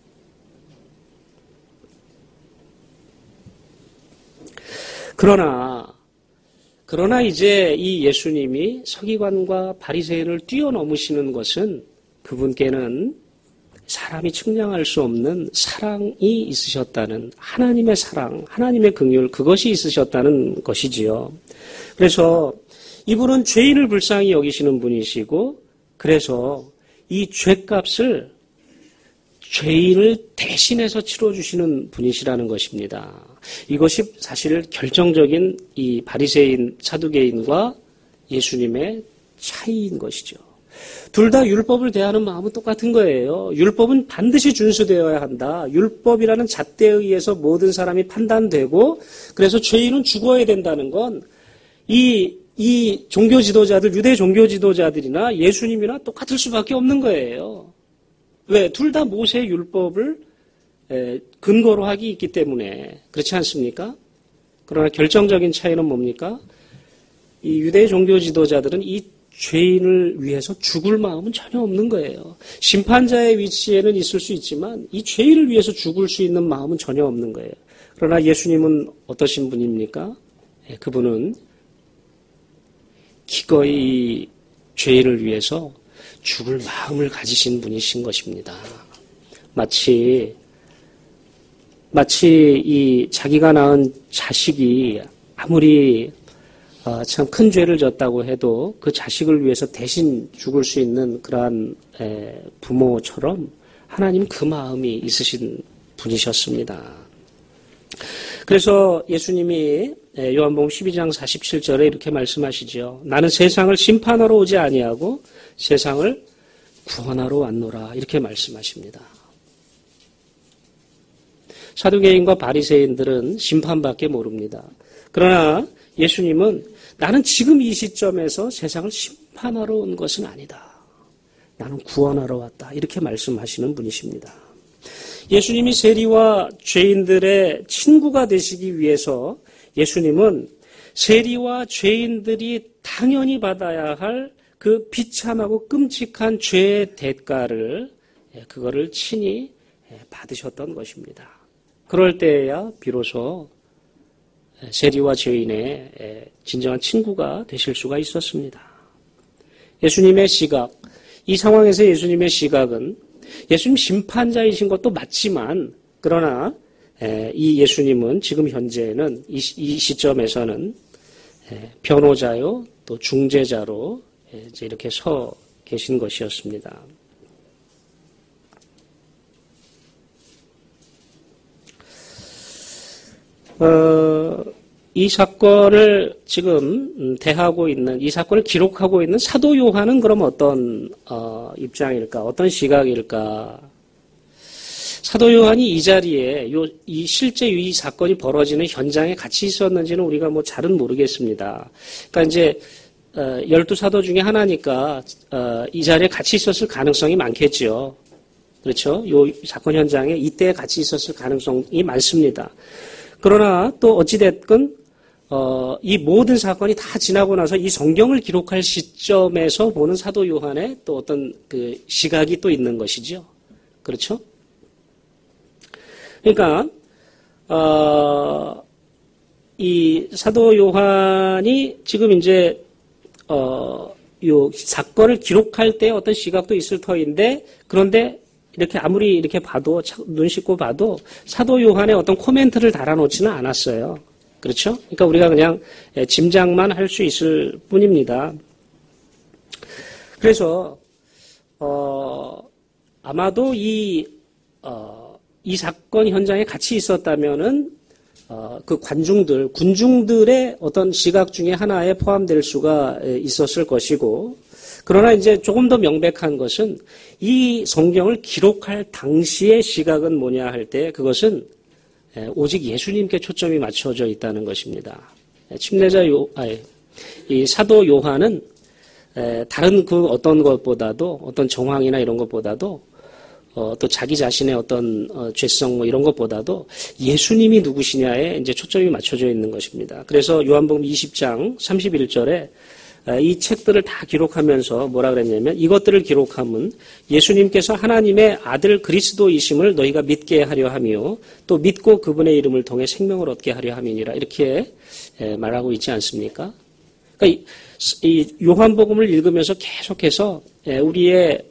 그러나 그러나 이제 이 예수님이 서기관과 바리새인을 뛰어넘으시는 것은 그분께는 사람이 측량할 수 없는 사랑이 있으셨다는 하나님의 사랑, 하나님의 긍휼 그것이 있으셨다는 것이지요. 그래서 이분은 죄인을 불쌍히 여기시는 분이시고 그래서 이 죄값을 죄인을 대신해서 치러주시는 분이시라는 것입니다. 이것이 사실 결정적인 이 바리새인, 사두개인과 예수님의 차이인 것이죠. 둘 다 율법을 대하는 마음은 똑같은 거예요. 율법은 반드시 준수되어야 한다. 율법이라는 잣대에 의해서 모든 사람이 판단되고 그래서 죄인은 죽어야 된다는 건 이, 이 종교 지도자들, 유대 종교 지도자들이나 예수님이나 똑같을 수밖에 없는 거예요. 왜? 둘 다 모세의 율법을 근거로 하기 있기 때문에 그렇지 않습니까? 그러나 결정적인 차이는 뭡니까? 이 유대 종교 지도자들은 이 죄인을 위해서 죽을 마음은 전혀 없는 거예요. 심판자의 위치에는 있을 수 있지만 이 죄인을 위해서 죽을 수 있는 마음은 전혀 없는 거예요. 그러나 예수님은 어떠신 분입니까? 그분은 기꺼이 죄인을 위해서 죽을 마음을 가지신 분이신 것입니다. 마치 마치 이 자기가 낳은 자식이 아무리 어, 참 큰 죄를 졌다고 해도 그 자식을 위해서 대신 죽을 수 있는 그러한 에, 부모처럼 하나님 그 마음이 있으신 분이셨습니다. 그래서 예수님이 요한복음 십이 장 사십칠 절에 이렇게 말씀하시죠. 나는 세상을 심판하러 오지 아니하고 세상을 구원하러 왔노라 이렇게 말씀하십니다. 사두개인과 바리새인들은 심판밖에 모릅니다. 그러나 예수님은 나는 지금 이 시점에서 세상을 심판하러 온 것은 아니다. 나는 구원하러 왔다. 이렇게 말씀하시는 분이십니다. 예수님이 세리와 죄인들의 친구가 되시기 위해서 예수님은 세리와 죄인들이 당연히 받아야 할 그 비참하고 끔찍한 죄의 대가를 그거를 친히 받으셨던 것입니다. 그럴 때야 비로소 세리와 죄인의 진정한 친구가 되실 수가 있었습니다. 예수님의 시각, 이 상황에서 예수님의 시각은 예수님 심판자이신 것도 맞지만 그러나 이 예수님은 지금 현재는 이 시점에서는 변호자요 또 중재자로 이제 이렇게 서 계신 것이었습니다. 어, 이 사건을 지금 대하고 있는, 이 사건을 기록하고 있는 사도 요한은 그럼 어떤 어, 입장일까? 어떤 시각일까? 사도 요한이 이 자리에 요, 이 실제 이 사건이 벌어지는 현장에 같이 있었는지는 우리가 뭐 잘은 모르겠습니다. 그러니까 이제 어, 열두 사도 중에 하나니까 어, 이 자리에 같이 있었을 가능성이 많겠죠. 그렇죠? 요 사건 현장에 이때 같이 있었을 가능성이 많습니다. 그러나 또 어찌됐건 어, 이 모든 사건이 다 지나고 나서 이 성경을 기록할 시점에서 보는 사도 요한의 또 어떤 그 시각이 또 있는 것이죠. 그렇죠? 그러니까 어, 이 사도 요한이 지금 이제 어, 요 사건을 기록할 때 어떤 시각도 있을 터인데 그런데 이렇게 아무리 이렇게 봐도 눈 씻고 봐도 사도 요한의 어떤 코멘트를 달아놓지는 않았어요. 그렇죠? 그러니까 우리가 그냥 짐작만 할 수 있을 뿐입니다. 그래서 어, 아마도 이, 어, 이 사건 현장에 같이 있었다면은 어, 그 관중들, 군중들의 어떤 시각 중에 하나에 포함될 수가 있었을 것이고, 그러나 이제 조금 더 명백한 것은 이 성경을 기록할 당시의 시각은 뭐냐 할 때 그것은 오직 예수님께 초점이 맞춰져 있다는 것입니다. 침례자 요, 아니, 이 사도 요한은 다른 그 어떤 것보다도 어떤 정황이나 이런 것보다도 어, 또 자기 자신의 어떤 어, 죄성 뭐 이런 것보다도 예수님이 누구시냐에 이제 초점이 맞춰져 있는 것입니다. 그래서 요한복음 이십 장 삼십일 절에 이 책들을 다 기록하면서 뭐라 그랬냐면 이것들을 기록함은 예수님께서 하나님의 아들 그리스도이심을 너희가 믿게 하려 하며 또 믿고 그분의 이름을 통해 생명을 얻게 하려 함이니라 이렇게 말하고 있지 않습니까? 그러니까 이 요한복음을 읽으면서 계속해서 우리의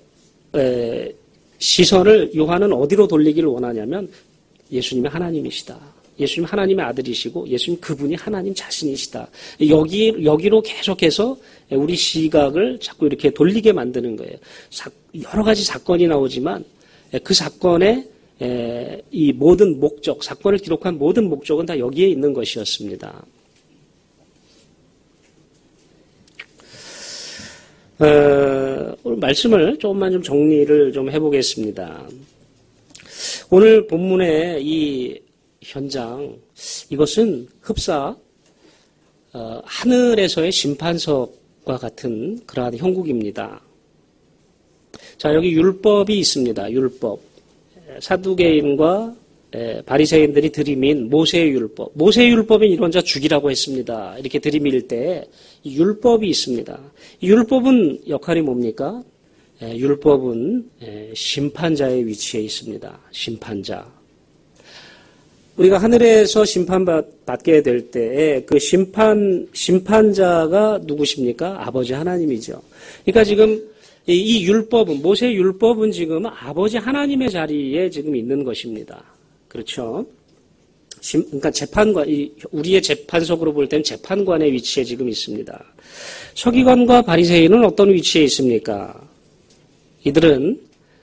시선을 요한은 어디로 돌리기를 원하냐면 예수님이 하나님이시다. 예수님 하나님의 아들이시고 예수님 그분이 하나님 자신이시다. 여기, 여기로 계속해서 우리 시각을 자꾸 이렇게 돌리게 만드는 거예요. 여러 가지 사건이 나오지만 그 사건의 이 모든 목적, 사건을 기록한 모든 목적은 다 여기에 있는 것이었습니다. 어, 오늘 말씀을 조금만 좀 정리를 좀 해보겠습니다. 오늘 본문의 이 현장, 이것은 흡사 어, 하늘에서의 심판석과 같은 그러한 형국입니다. 자, 여기 율법이 있습니다. 율법. 사두개인과 바리새인들이 들이민 모세의 율법. 모세의 율법은 이런 자 죽이라고 했습니다. 이렇게 들이밀 때 율법이 있습니다. 율법은 역할이 뭡니까? 율법은 심판자의 위치에 있습니다. 심판자. 우리가 하늘에서 심판받게 될 때에 그 심판, 심판자가 누구십니까? 아버지 하나님이죠. 그러니까 지금 이 율법은, 모세의 율법은 지금 아버지 하나님의 자리에 지금 있는 것입니다. 그렇죠? 그러니까 재판관, 우리의 재판석으로 볼 때는 재판관의 위치에 지금 있습니다. 서기관과 바리새인은 어떤 위치에 있습니까? 이들은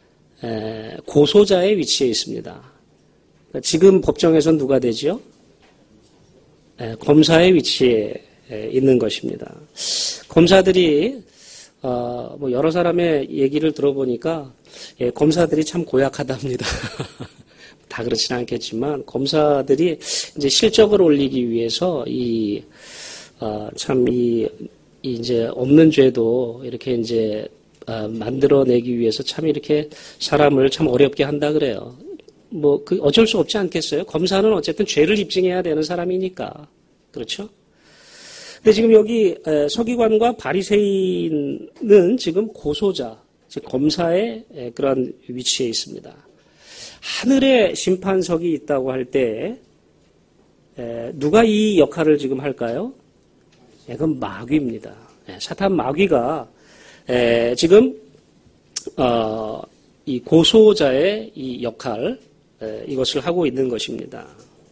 고소자의 위치에 있습니다. 지금 법정에서는 누가 되죠? 검사의 위치에 있는 것입니다. 검사들이 어, 뭐 여러 사람의 얘기를 들어보니까 예, 검사들이 참 고약하답니다. 다 그렇지는 않겠지만 검사들이 이제 실적을 올리기 위해서 이 어, 참 이 이제 없는 죄도 이렇게 이제 어, 만들어내기 위해서 참 이렇게 사람을 참 어렵게 한다 그래요. 뭐 그 어쩔 수 없지 않겠어요? 검사는 어쨌든 죄를 입증해야 되는 사람이니까. 그렇죠? 근데 지금 여기 서기관과 바리새인은 지금 고소자, 즉 검사의 그런 위치에 있습니다. 하늘에 심판석이 있다고 할 때 누가 이 역할을 지금 할까요? 그건 마귀입니다. 사탄 마귀가 지금 이 고소자의 이 역할, 이것을 하고 있는 것입니다.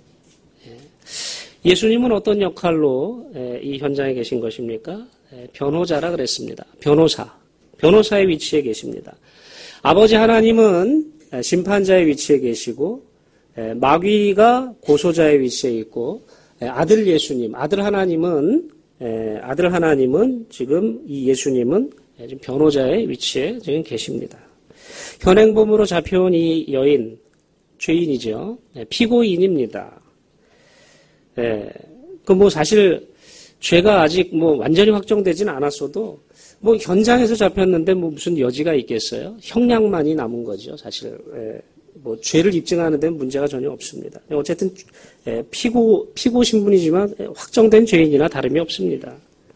예수님은 어떤 역할로 이 현장에 계신 것입니까? 변호자라 그랬습니다. 변호사. 변호사의 위치에 계십니다. 아버지 하나님은 심판자의 위치에 계시고 마귀가 고소자의 위치에 있고 아들 예수님, 아들 하나님은 아들 하나님은 지금 이 예수님은 지금 변호자의 위치에 지금 계십니다. 현행범으로 잡혀온 이 여인, 죄인이죠. 피고인입니다. 예, 그 뭐 사실 죄가 아직 뭐 완전히 확정되지는 않았어도 뭐 현장에서 잡혔는데 뭐 무슨 여지가 있겠어요? 형량만이 남은 거죠, 사실. 예, 뭐 죄를 입증하는 데는 문제가 전혀 없습니다. 어쨌든 예, 피고 피고 신분이지만 확정된 죄인이나 다름이 없습니다.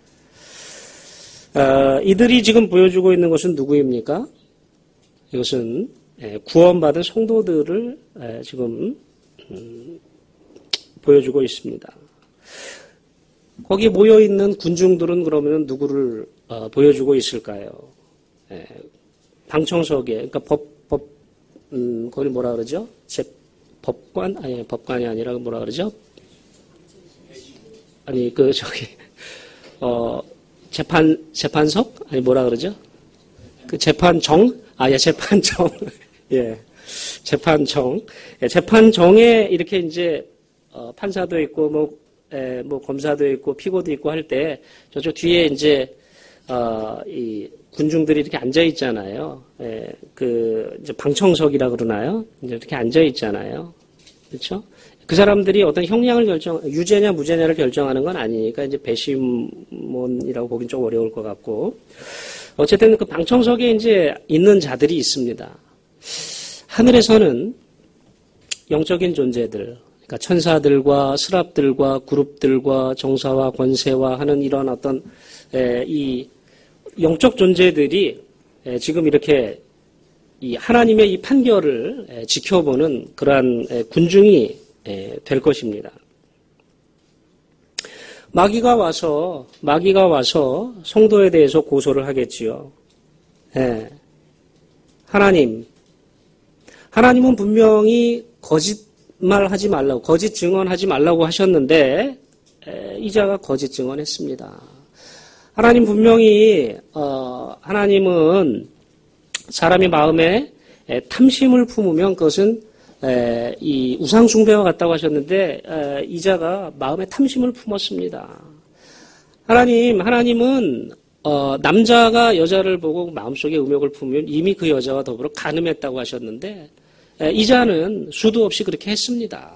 어, 이들이 지금 보여주고 있는 것은 누구입니까? 이것은 예, 구원받은 성도들을 예, 지금 음, 보여주고 있습니다. 거기 모여있는 군중들은 그러면 누구를 어, 보여주고 있을까요? 예, 방청석에, 그러니까 법, 법, 음, 거기 뭐라 그러죠? 제, 법관? 아니, 법관이 아니라 뭐라 그러죠? 아니, 그, 저기, 어, 재판, 재판석? 아니, 뭐라 그러죠? 그 재판정? 아, 예, 재판정. 예, 재판정. 예, 재판정에 이렇게 이제 어, 판사도 있고, 뭐, 에, 뭐, 검사도 있고, 피고도 있고 할 때, 저쪽 뒤에 이제, 어, 이, 군중들이 이렇게 앉아있잖아요. 에, 그, 이제 방청석이라 그러나요? 이제 이렇게 앉아있잖아요. 그렇죠? 그 사람들이 어떤 형량을 결정, 유죄냐 무죄냐를 결정하는 건 아니니까, 이제 배심원이라고 보긴 좀 어려울 것 같고. 어쨌든 그 방청석에 이제 있는 자들이 있습니다. 하늘에서는 영적인 존재들, 그러니까 천사들과 스랍들과 그룹들과 정사와 권세와 하는 이런 어떤 에, 이 영적 존재들이 에, 지금 이렇게 이 하나님의 이 판결을 에, 지켜보는 그러한 에, 군중이 에, 될 것입니다. 마귀가 와서 마귀가 와서 성도에 대해서 고소를 하겠지요. 에, 하나님, 하나님은 분명히 거짓 말하지 말라고, 거짓 증언하지 말라고 하셨는데 에, 이자가 거짓 증언했습니다. 하나님 분명히 어, 하나님은 사람의 마음에 에, 탐심을 품으면 그것은 에, 이 우상 숭배와 같다고 하셨는데 에, 이자가 마음에 탐심을 품었습니다. 하나님, 하나님은 어, 남자가 여자를 보고 마음속에 음욕을 품으면 이미 그 여자와 더불어 간음했다고 하셨는데 에, 이자는 수도 없이 그렇게 했습니다.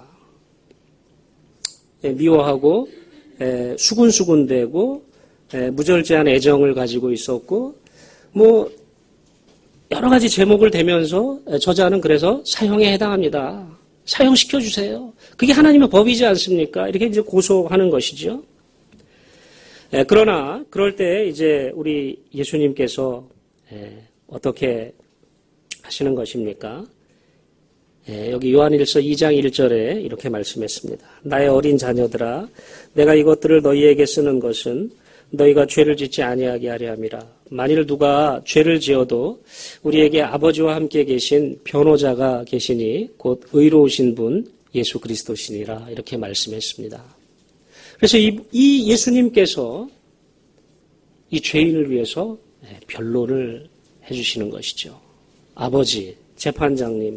에, 미워하고 에, 수군수군대고 에, 무절제한 애정을 가지고 있었고 뭐 여러 가지 제목을 대면서 에, 저자는 그래서 사형에 해당합니다. 사형시켜 주세요. 그게 하나님의 법이지 않습니까? 이렇게 이제 고소하는 것이죠. 에, 그러나 그럴 때 이제 우리 예수님께서 에, 어떻게 하시는 것입니까? 에, 여기 요한일서 이 장 일 절에 이렇게 말씀했습니다. 나의 어린 자녀들아, 내가 이것들을 너희에게 쓰는 것은 너희가 죄를 짓지 아니하게 하려 함이라. 만일 누가 죄를 지어도 우리에게 아버지와 함께 계신 변호자가 계시니 곧 의로우신 분 예수 그리스도시니라 이렇게 말씀했습니다. 그래서 이, 이 예수님께서 이 죄인을 위해서 변론을 해주시는 것이죠. 아버지, 재판장님,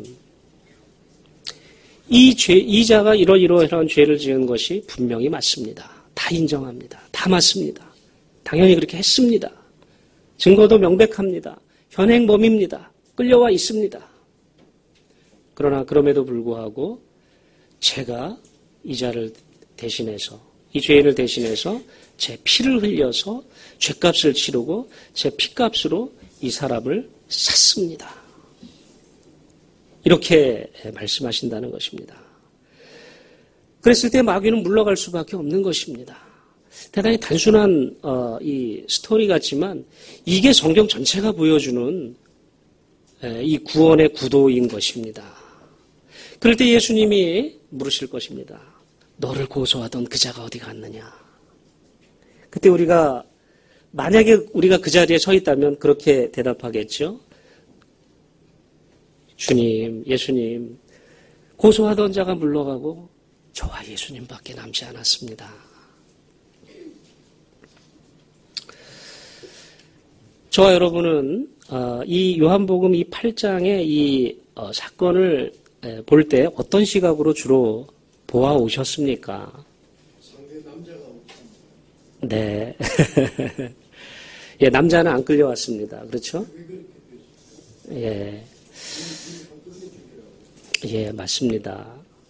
이 죄, 이자가 이러이러한 죄를 지은 것이 분명히 맞습니다. 다 인정합니다. 다 맞습니다. 당연히 그렇게 했습니다. 증거도 명백합니다. 현행범입니다. 끌려와 있습니다. 그러나 그럼에도 불구하고 제가 이자를 대신해서 이 죄인을 대신해서 제 피를 흘려서 죄값을 치르고 제 피값으로 이 사람을 샀습니다. 이렇게 말씀하신다는 것입니다. 그랬을 때 마귀는 물러갈 수밖에 없는 것입니다. 대단히 단순한 어, 이 스토리 같지만 이게 성경 전체가 보여주는 에, 이 구원의 구도인 것입니다. 그럴 때 예수님이 물으실 것입니다. 너를 고소하던 그 자가 어디 갔느냐? 그때 우리가 만약에 우리가 그 자리에 서 있다면 그렇게 대답하겠죠. 주님, 예수님, 고소하던 자가 물러가고 저와 예수님밖에 남지 않았습니다. 저와 여러분은 이 요한복음 이 팔 장의 이 사건을 볼 때 어떤 시각으로 주로 보아 오셨습니까? 상대 남자가 없습니다. 네. 예, 남자는 안 끌려왔습니다. 그렇죠? 예. 예, 맞습니다.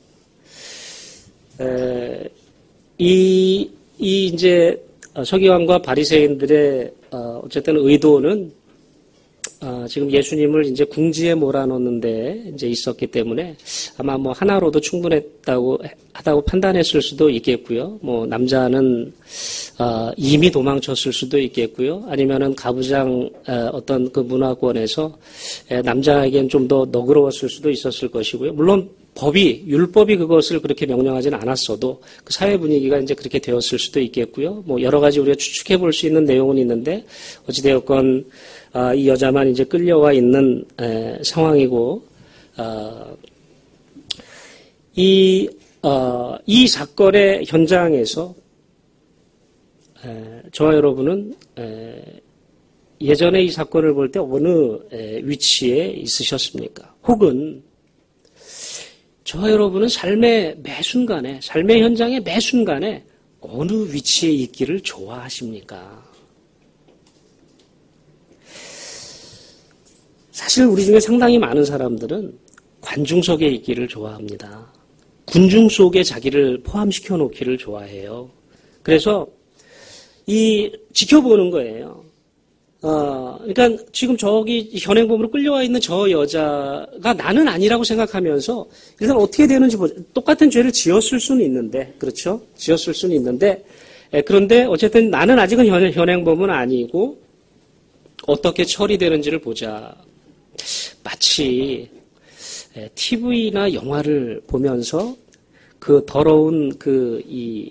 에, 이, 이 이제 서기관과 바리새인들의 어, 어쨌든 의도는 어, 지금 예수님을 이제 궁지에 몰아넣는데 이제 있었기 때문에 아마 뭐 하나로도 충분했다고 하다고 판단했을 수도 있겠고요. 뭐 남자는 어, 이미 도망쳤을 수도 있겠고요. 아니면은 가부장 어, 어떤 그 문화권에서 에, 남자에겐 좀 더 너그러웠을 수도 있었을 것이고요. 물론 법이 율법이 그것을 그렇게 명령하지는 않았어도 그 사회 분위기가 이제 그렇게 되었을 수도 있겠고요. 뭐 여러 가지 우리가 추측해 볼 수 있는 내용은 있는데 어찌되었건 아, 이 여자만 이제 끌려와 있는 에, 상황이고 어, 이, 어, 이 사건의 현장에서 에, 저와 여러분은 에, 예전에 이 사건을 볼 때 어느 에, 위치에 있으셨습니까? 혹은 저와 여러분은 삶의 매 순간에, 삶의 현장의 매 순간에 어느 위치에 있기를 좋아하십니까? 사실 우리 중에 상당히 많은 사람들은 관중석에 있기를 좋아합니다. 군중 속에 자기를 포함시켜 놓기를 좋아해요. 그래서 이 지켜보는 거예요. 어, 그러니까 지금 저기 현행범으로 끌려와 있는 저 여자가 나는 아니라고 생각하면서 일단 어떻게 되는지 보자. 똑같은 죄를 지었을 수는 있는데, 그렇죠? 지었을 수는 있는데, 에, 그런데 어쨌든 나는 아직은 현, 현행범은 아니고 어떻게 처리되는지를 보자. 마치 에, 티비나 영화를 보면서 그 더러운 그 이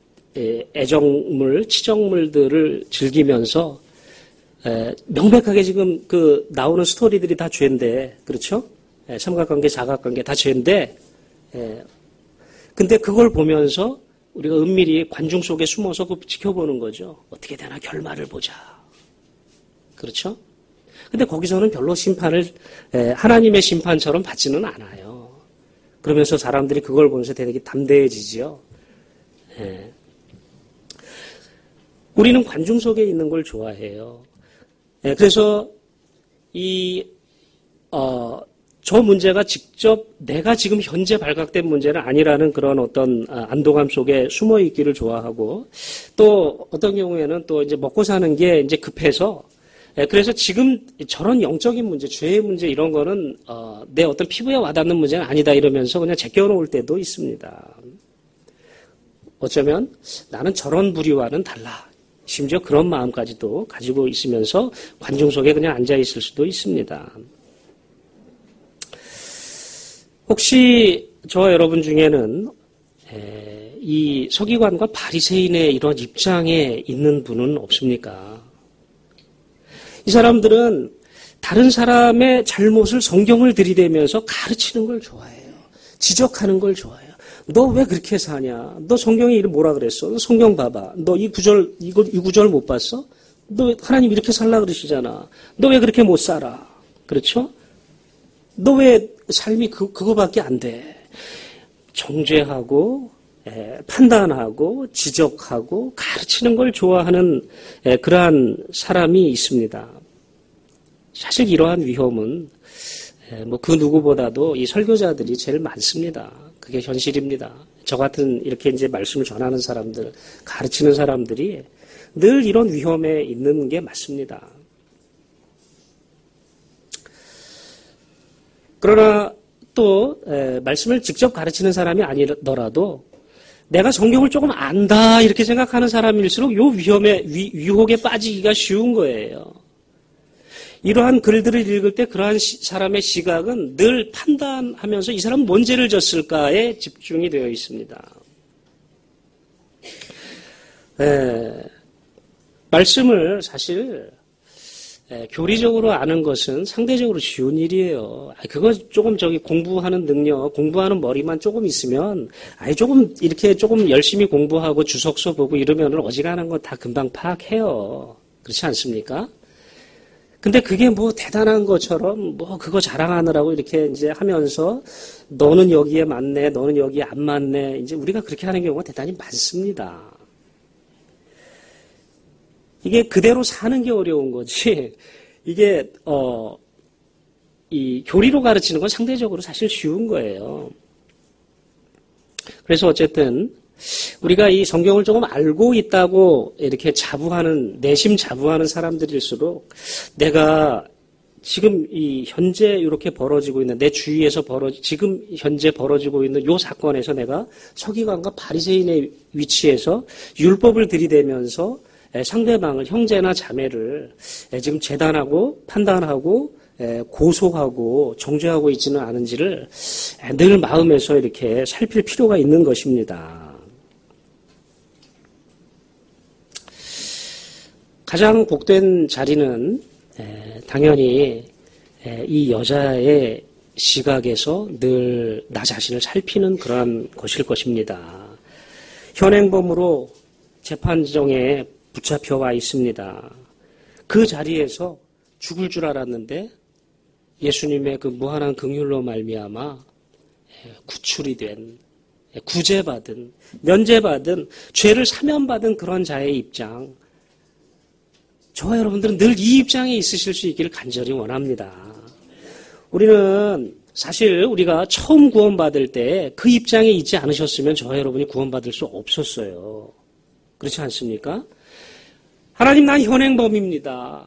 애정물, 치정물들을 즐기면서 에, 명백하게 지금 그 나오는 스토리들이 다 죄인데, 그렇죠? 에, 삼각관계, 사각관계 다 죄인데, 에, 근데 그걸 보면서 우리가 은밀히 관중 속에 숨어서 그 지켜보는 거죠. 어떻게 되나 결말을 보자. 그렇죠? 근데 거기서는 별로 심판을 에, 하나님의 심판처럼 받지는 않아요. 그러면서 사람들이 그걸 보면서 되게 담대해지죠. 에. 우리는 관중 속에 있는 걸 좋아해요. 예, 그래서 이, 어, 저 문제가 직접 내가 지금 현재 발각된 문제는 아니라는 그런 어떤 안도감 속에 숨어 있기를 좋아하고, 또 어떤 경우에는 또 이제 먹고 사는 게 이제 급해서, 예, 그래서 지금 저런 영적인 문제, 죄의 문제 이런 거는 어, 내 어떤 피부에 와닿는 문제는 아니다 이러면서 그냥 제껴놓을 때도 있습니다. 어쩌면 나는 저런 부류와는 달라. 심지어 그런 마음까지도 가지고 있으면서 관중 속에 그냥 앉아 있을 수도 있습니다. 혹시 저 여러분 중에는 에, 이 서기관과 바리새인의 이런 입장에 있는 분은 없습니까? 이 사람들은 다른 사람의 잘못을 성경을 들이대면서 가르치는 걸 좋아해요. 지적하는 걸 좋아해요. 너 왜 그렇게 사냐? 너 성경에 뭐라 그랬어? 너 성경 봐봐. 너 이 구절, 이거, 이 구절 못 봤어? 너 하나님 이렇게 살라 그러시잖아. 너 왜 그렇게 못 살아? 그렇죠? 너 왜 삶이 그, 그거밖에 안 돼? 정죄하고, 에, 판단하고, 지적하고, 가르치는 걸 좋아하는 에, 그러한 사람이 있습니다. 사실 이러한 위험은 뭐 그 누구보다도 이 설교자들이 제일 많습니다. 그게 현실입니다. 저 같은 이렇게 이제 말씀을 전하는 사람들, 가르치는 사람들이 늘 이런 위험에 있는 게 맞습니다. 그러나 또 에, 말씀을 직접 가르치는 사람이 아니더라도 내가 성경을 조금 안다 이렇게 생각하는 사람일수록 요 위험에 위, 유혹에 빠지기가 쉬운 거예요. 이러한 글들을 읽을 때 그러한 시, 사람의 시각은 늘 판단하면서 이 사람은 뭔 죄를 졌을까에 집중이 되어 있습니다. 에, 말씀을 사실 에, 교리적으로 아는 것은 상대적으로 쉬운 일이에요. 아, 그거 조금 저기 공부하는 능력, 공부하는 머리만 조금 있으면, 아니 조금 이렇게 조금 열심히 공부하고 주석서 보고 이러면 어지간한 거 다 금방 파악해요. 그렇지 않습니까? 근데 그게 뭐 대단한 것처럼 뭐 그거 자랑하느라고 이렇게 이제 하면서 너는 여기에 맞네, 너는 여기에 안 맞네. 이제 우리가 그렇게 하는 경우가 대단히 많습니다. 이게 그대로 사는 게 어려운 거지. 이게 어, 이 교리로 가르치는 건 상대적으로 사실 쉬운 거예요. 그래서 어쨌든 우리가 이 성경을 조금 알고 있다고 이렇게 자부하는, 내심 자부하는 사람들일수록 내가 지금 이 현재 이렇게 벌어지고 있는, 내 주위에서 벌어지, 지금 현재 벌어지고 있는 요 사건에서 내가 서기관과 바리새인의 위치에서 율법을 들이대면서 상대방을, 형제나 자매를 지금 재단하고 판단하고 고소하고 정죄하고 있지는 않은지를 늘 마음에서 이렇게 살필 필요가 있는 것입니다. 가장 복된 자리는 당연히 이 여자의 시각에서 늘 나 자신을 살피는 그러한 것일 것입니다. 현행범으로 재판정에 붙잡혀 와 있습니다. 그 자리에서 죽을 줄 알았는데 예수님의 그 무한한 긍휼로 말미암아 구출이 된, 구제받은, 면제받은, 죄를 사면받은 그런 자의 입장, 저와 여러분들은 늘 이 입장에 있으실 수 있기를 간절히 원합니다. 우리는 사실 우리가 처음 구원받을 때 그 입장에 있지 않으셨으면 저와 여러분이 구원받을 수 없었어요. 그렇지 않습니까? 하나님, 난 현행범입니다.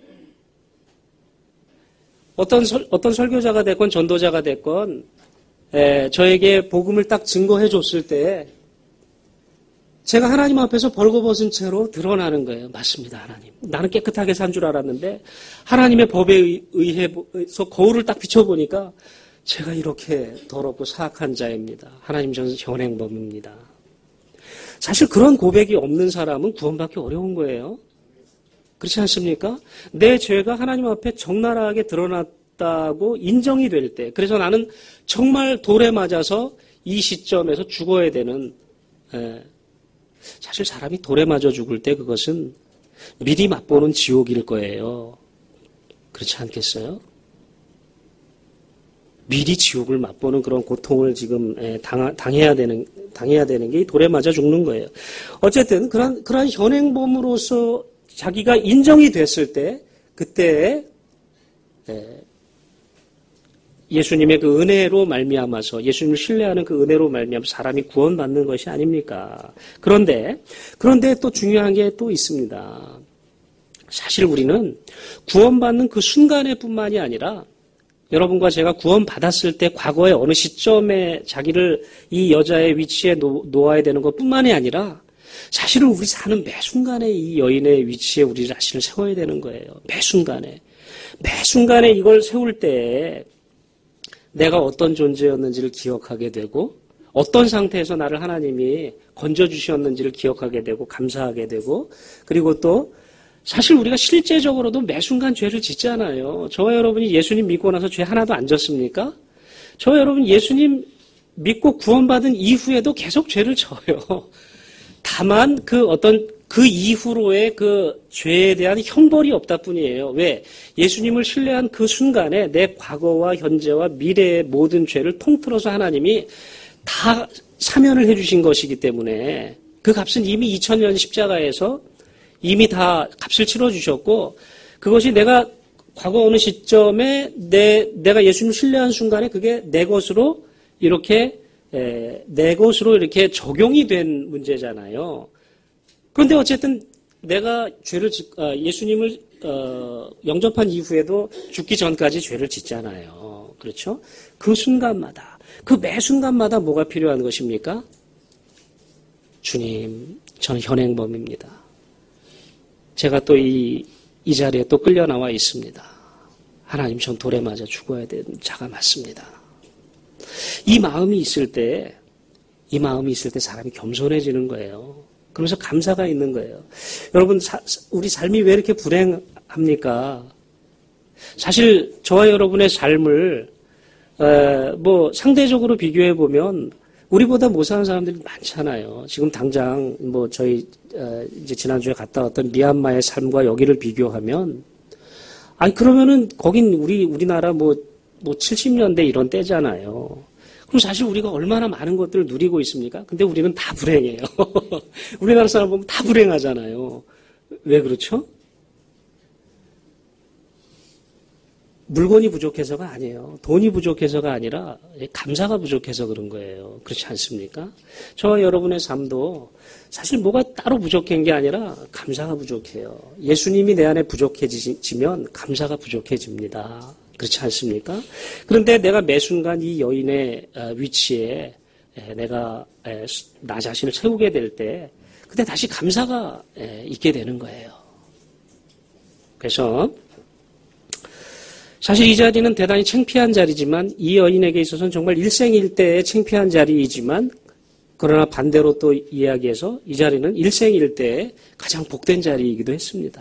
어떤 설, 어떤 설교자가 됐건 전도자가 됐건 에, 저에게 복음을 딱 증거해 줬을 때 제가 하나님 앞에서 벌거벗은 채로 드러나는 거예요. 맞습니다, 하나님. 나는 깨끗하게 산 줄 알았는데 하나님의 법에 의해서 거울을 딱 비춰보니까 제가 이렇게 더럽고 사악한 자입니다. 하나님, 저는 현행범입니다. 사실 그런 고백이 없는 사람은 구원받기 어려운 거예요. 그렇지 않습니까? 내 죄가 하나님 앞에 적나라하게 드러났다고 인정이 될 때, 그래서 나는 정말 돌에 맞아서 이 시점에서 죽어야 되는, 에, 사실 사람이 돌에 맞아 죽을 때 그것은 미리 맛보는 지옥일 거예요. 그렇지 않겠어요? 미리 지옥을 맛보는 그런 고통을 지금 당, 당해야 되는 당해야 되는 게 돌에 맞아 죽는 거예요. 어쨌든 그런 그런 현행범으로서 자기가 인정이 됐을 때 그때 예수님의 그 은혜로 말미암아서 예수님을 신뢰하는 그 은혜로 말미암아서 사람이 구원받는 것이 아닙니까? 그런데 그런데 또 중요한 게 또 있습니다. 사실 우리는 구원받는 그 순간에 뿐만이 아니라 여러분과 제가 구원받았을 때 과거의 어느 시점에 자기를 이 여자의 위치에 놓, 놓아야 되는 것뿐만이 아니라 사실은 우리 사는 매 순간에 이 여인의 위치에 우리 자신을 세워야 되는 거예요. 매 순간에. 매 순간에 이걸 세울 때 내가 어떤 존재였는지를 기억하게 되고 어떤 상태에서 나를 하나님이 건져주셨는지를 기억하게 되고 감사하게 되고 그리고 또 사실 우리가 실제적으로도 매 순간 죄를 짓잖아요. 저와 여러분이 예수님 믿고 나서 죄 하나도 안 졌습니까? 저와 여러분 예수님 믿고 구원받은 이후에도 계속 죄를 져요. 다만 그 어떤 그 이후로의 그 죄에 대한 형벌이 없다 뿐이에요. 왜? 예수님을 신뢰한 그 순간에 내 과거와 현재와 미래의 모든 죄를 통틀어서 하나님이 다 사면을 해주신 것이기 때문에 그 값은 이미 이천 년 십자가에서 이미 다 값을 치러주셨고 그것이 내가 과거 어느 시점에 내, 내가 예수님을 신뢰한 순간에 그게 내 것으로 이렇게 에, 내 것으로 이렇게 적용이 된 문제잖아요. 그런데 어쨌든 내가 죄를 짓, 아, 예수님을 어, 영접한 이후에도 죽기 전까지 죄를 짓잖아요. 그렇죠? 그 순간마다 그 매 순간마다 뭐가 필요한 것입니까? 주님, 저는 현행범입니다. 제가 또 이 이 자리에 또 끌려 나와 있습니다. 하나님, 전 돌에 맞아 죽어야 되는 자가 맞습니다. 이 마음이 있을 때, 이 마음이 있을 때 사람이 겸손해지는 거예요. 그러면서 감사가 있는 거예요. 여러분, 사, 우리 삶이 왜 이렇게 불행합니까? 사실 저와 여러분의 삶을 에, 뭐 상대적으로 비교해 보면 우리보다 못 사는 사람들이 많잖아요. 지금 당장 뭐 저희 에, 이제 지난주에 갔다 왔던 미얀마의 삶과 여기를 비교하면 아니 그러면은 거긴 우리 우리나라 뭐 뭐 칠십 년대 이런 때잖아요. 그럼 사실 우리가 얼마나 많은 것들을 누리고 있습니까? 근데 우리는 다 불행해요. 우리나라 사람 보면 다 불행하잖아요. 왜 그렇죠? 물건이 부족해서가 아니에요. 돈이 부족해서가 아니라 감사가 부족해서 그런 거예요. 그렇지 않습니까? 저와 여러분의 삶도 사실 뭐가 따로 부족한 게 아니라 감사가 부족해요. 예수님이 내 안에 부족해지면 감사가 부족해집니다. 그렇지 않습니까? 그런데 내가 매 순간 이 여인의 위치에 내가 나 자신을 세우게 될 때 그때 다시 감사가 있게 되는 거예요. 그래서 사실 이 자리는 대단히 창피한 자리지만 이 여인에게 있어서는 정말 일생일대의 창피한 자리이지만 그러나 반대로 또 이야기해서 이 자리는 일생일대의 가장 복된 자리이기도 했습니다.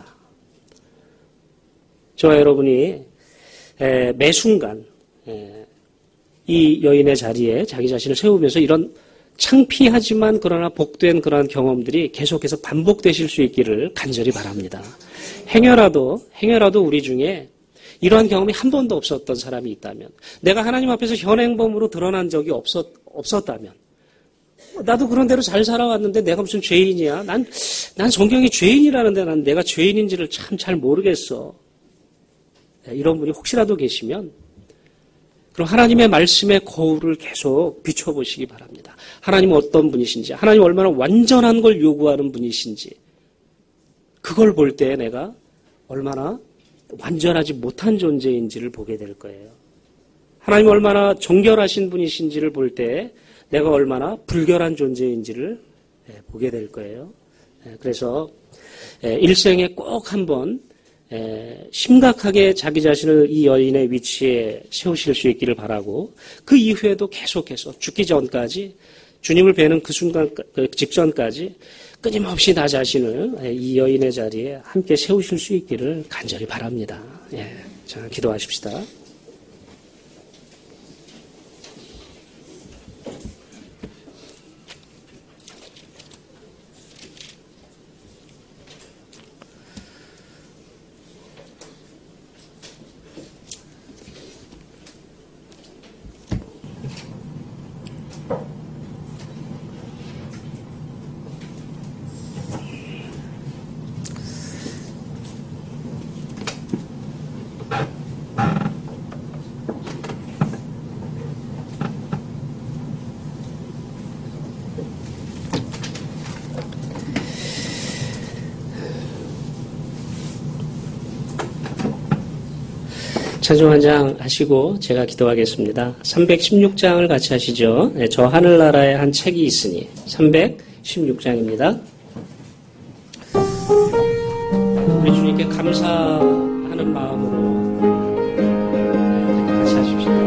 저와 여러분이 에, 매 순간 에, 이 여인의 자리에 자기 자신을 세우면서 이런 창피하지만 그러나 복된 그러한 경험들이 계속해서 반복되실 수 있기를 간절히 바랍니다. 행여라도 행여라도 우리 중에 이러한 경험이 한 번도 없었던 사람이 있다면 내가 하나님 앞에서 현행범으로 드러난 적이 없었, 없었다면 나도 그런 대로 잘 살아왔는데 내가 무슨 죄인이야? 난, 난 성경이 죄인이라는데 난 내가 죄인인지를 참 잘 모르겠어. 이런 분이 혹시라도 계시면 그럼 하나님의 말씀의 거울을 계속 비춰보시기 바랍니다. 하나님은 어떤 분이신지, 하나님 얼마나 완전한 걸 요구하는 분이신지 그걸 볼 때 내가 얼마나 완전하지 못한 존재인지를 보게 될 거예요. 하나님 얼마나 정결하신 분이신지를 볼 때 내가 얼마나 불결한 존재인지를 보게 될 거예요. 그래서 일생에 꼭 한번 심각하게 자기 자신을 이 여인의 위치에 세우실 수 있기를 바라고 그 이후에도 계속해서 죽기 전까지 주님을 뵈는 그 순간 그 직전까지 끊임없이 나 자신을 이 여인의 자리에 함께 세우실 수 있기를 간절히 바랍니다. 예, 자, 기도하십시다. 찬송 한 장 하시고 제가 기도하겠습니다. 삼백십육 장을 같이 하시죠. 네, 저 하늘나라에 한 책이 있으니 삼백십육 장입니다. 우리 주님께 감사하는 마음으로 같이 하십시오.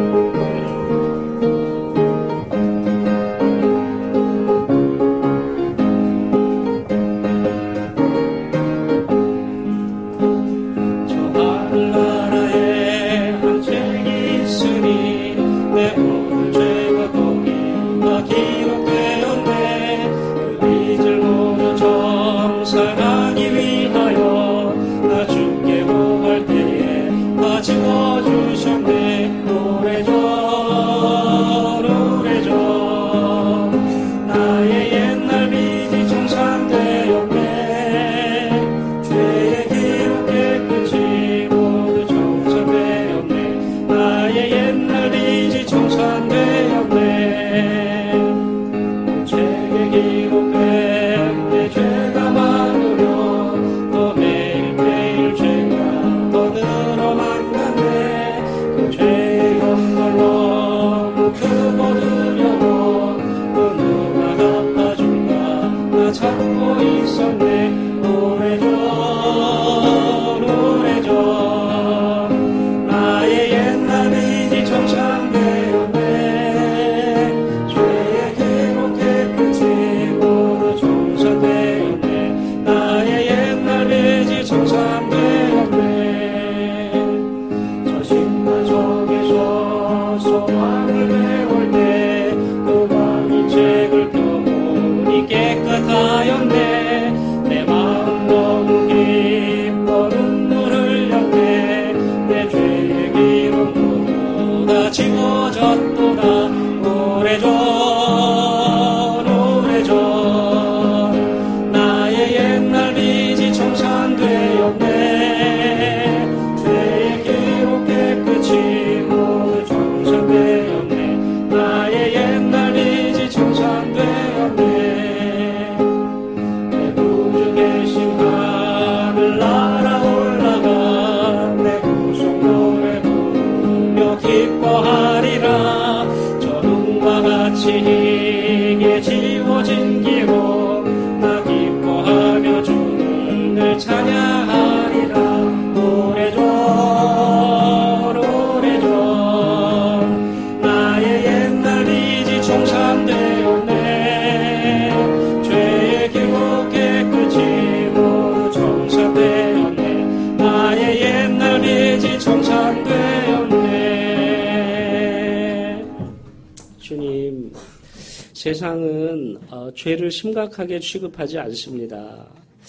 세상은 어, 죄를 심각하게 취급하지 않습니다.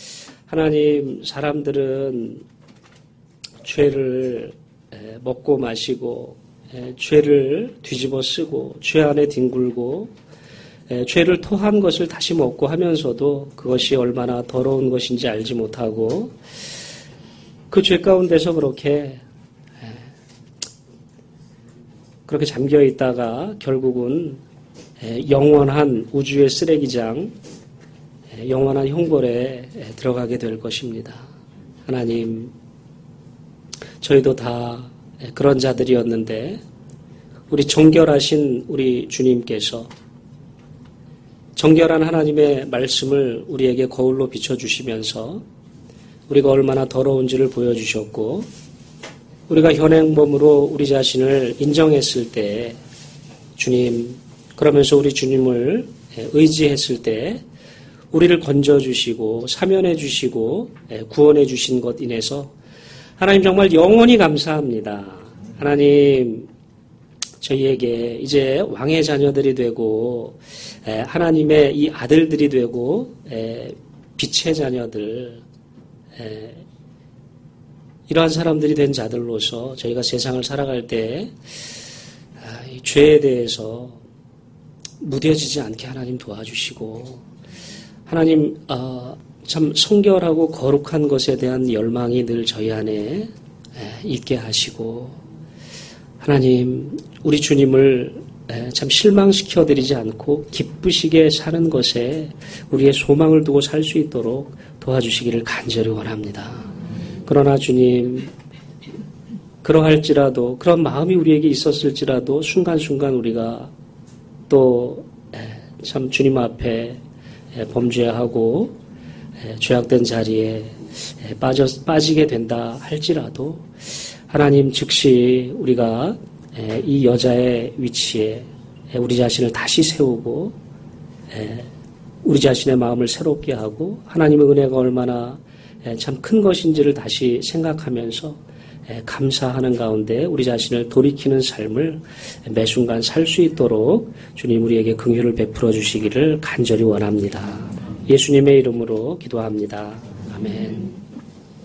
하나님, 사람들은 죄를 에, 먹고 마시고 에, 죄를 뒤집어 쓰고 죄 안에 뒹굴고 에, 죄를 토한 것을 다시 먹고 하면서도 그것이 얼마나 더러운 것인지 알지 못하고 그 죄 가운데서 그렇게 에, 그렇게 잠겨 있다가 결국은 영원한 우주의 쓰레기장, 영원한 형벌에 들어가게 될 것입니다. 하나님, 저희도 다 그런 자들이었는데 우리 정결하신 우리 주님께서 정결한 하나님의 말씀을 우리에게 거울로 비춰주시면서 우리가 얼마나 더러운지를 보여주셨고 우리가 현행범으로 우리 자신을 인정했을 때 주님, 그러면서 우리 주님을 의지했을 때 우리를 건져주시고 사면해주시고 구원해주신 것 인해서 하나님 정말 영원히 감사합니다. 하나님, 저희에게 이제 왕의 자녀들이 되고 하나님의 이 아들들이 되고 빛의 자녀들, 이러한 사람들이 된 자들로서 저희가 세상을 살아갈 때 이 죄에 대해서 무뎌지지 않게 하나님 도와주시고 하나님 어, 참 성결하고 거룩한 것에 대한 열망이 늘 저희 안에 있게 하시고 하나님 우리 주님을 참 실망시켜드리지 않고 기쁘시게 사는 것에 우리의 소망을 두고 살 수 있도록 도와주시기를 간절히 원합니다. 그러나 주님, 그러할지라도 그런 마음이 우리에게 있었을지라도 순간순간 우리가 또 참 주님 앞에 범죄하고 죄악된 자리에 빠져, 빠지게 된다 할지라도 하나님 즉시 우리가 이 여자의 위치에 우리 자신을 다시 세우고 우리 자신의 마음을 새롭게 하고 하나님의 은혜가 얼마나 참 큰 것인지를 다시 생각하면서 감사하는 가운데 우리 자신을 돌이키는 삶을 매 순간 살 수 있도록 주님 우리에게 긍휼을 베풀어 주시기를 간절히 원합니다. 예수님의 이름으로 기도합니다. 아멘.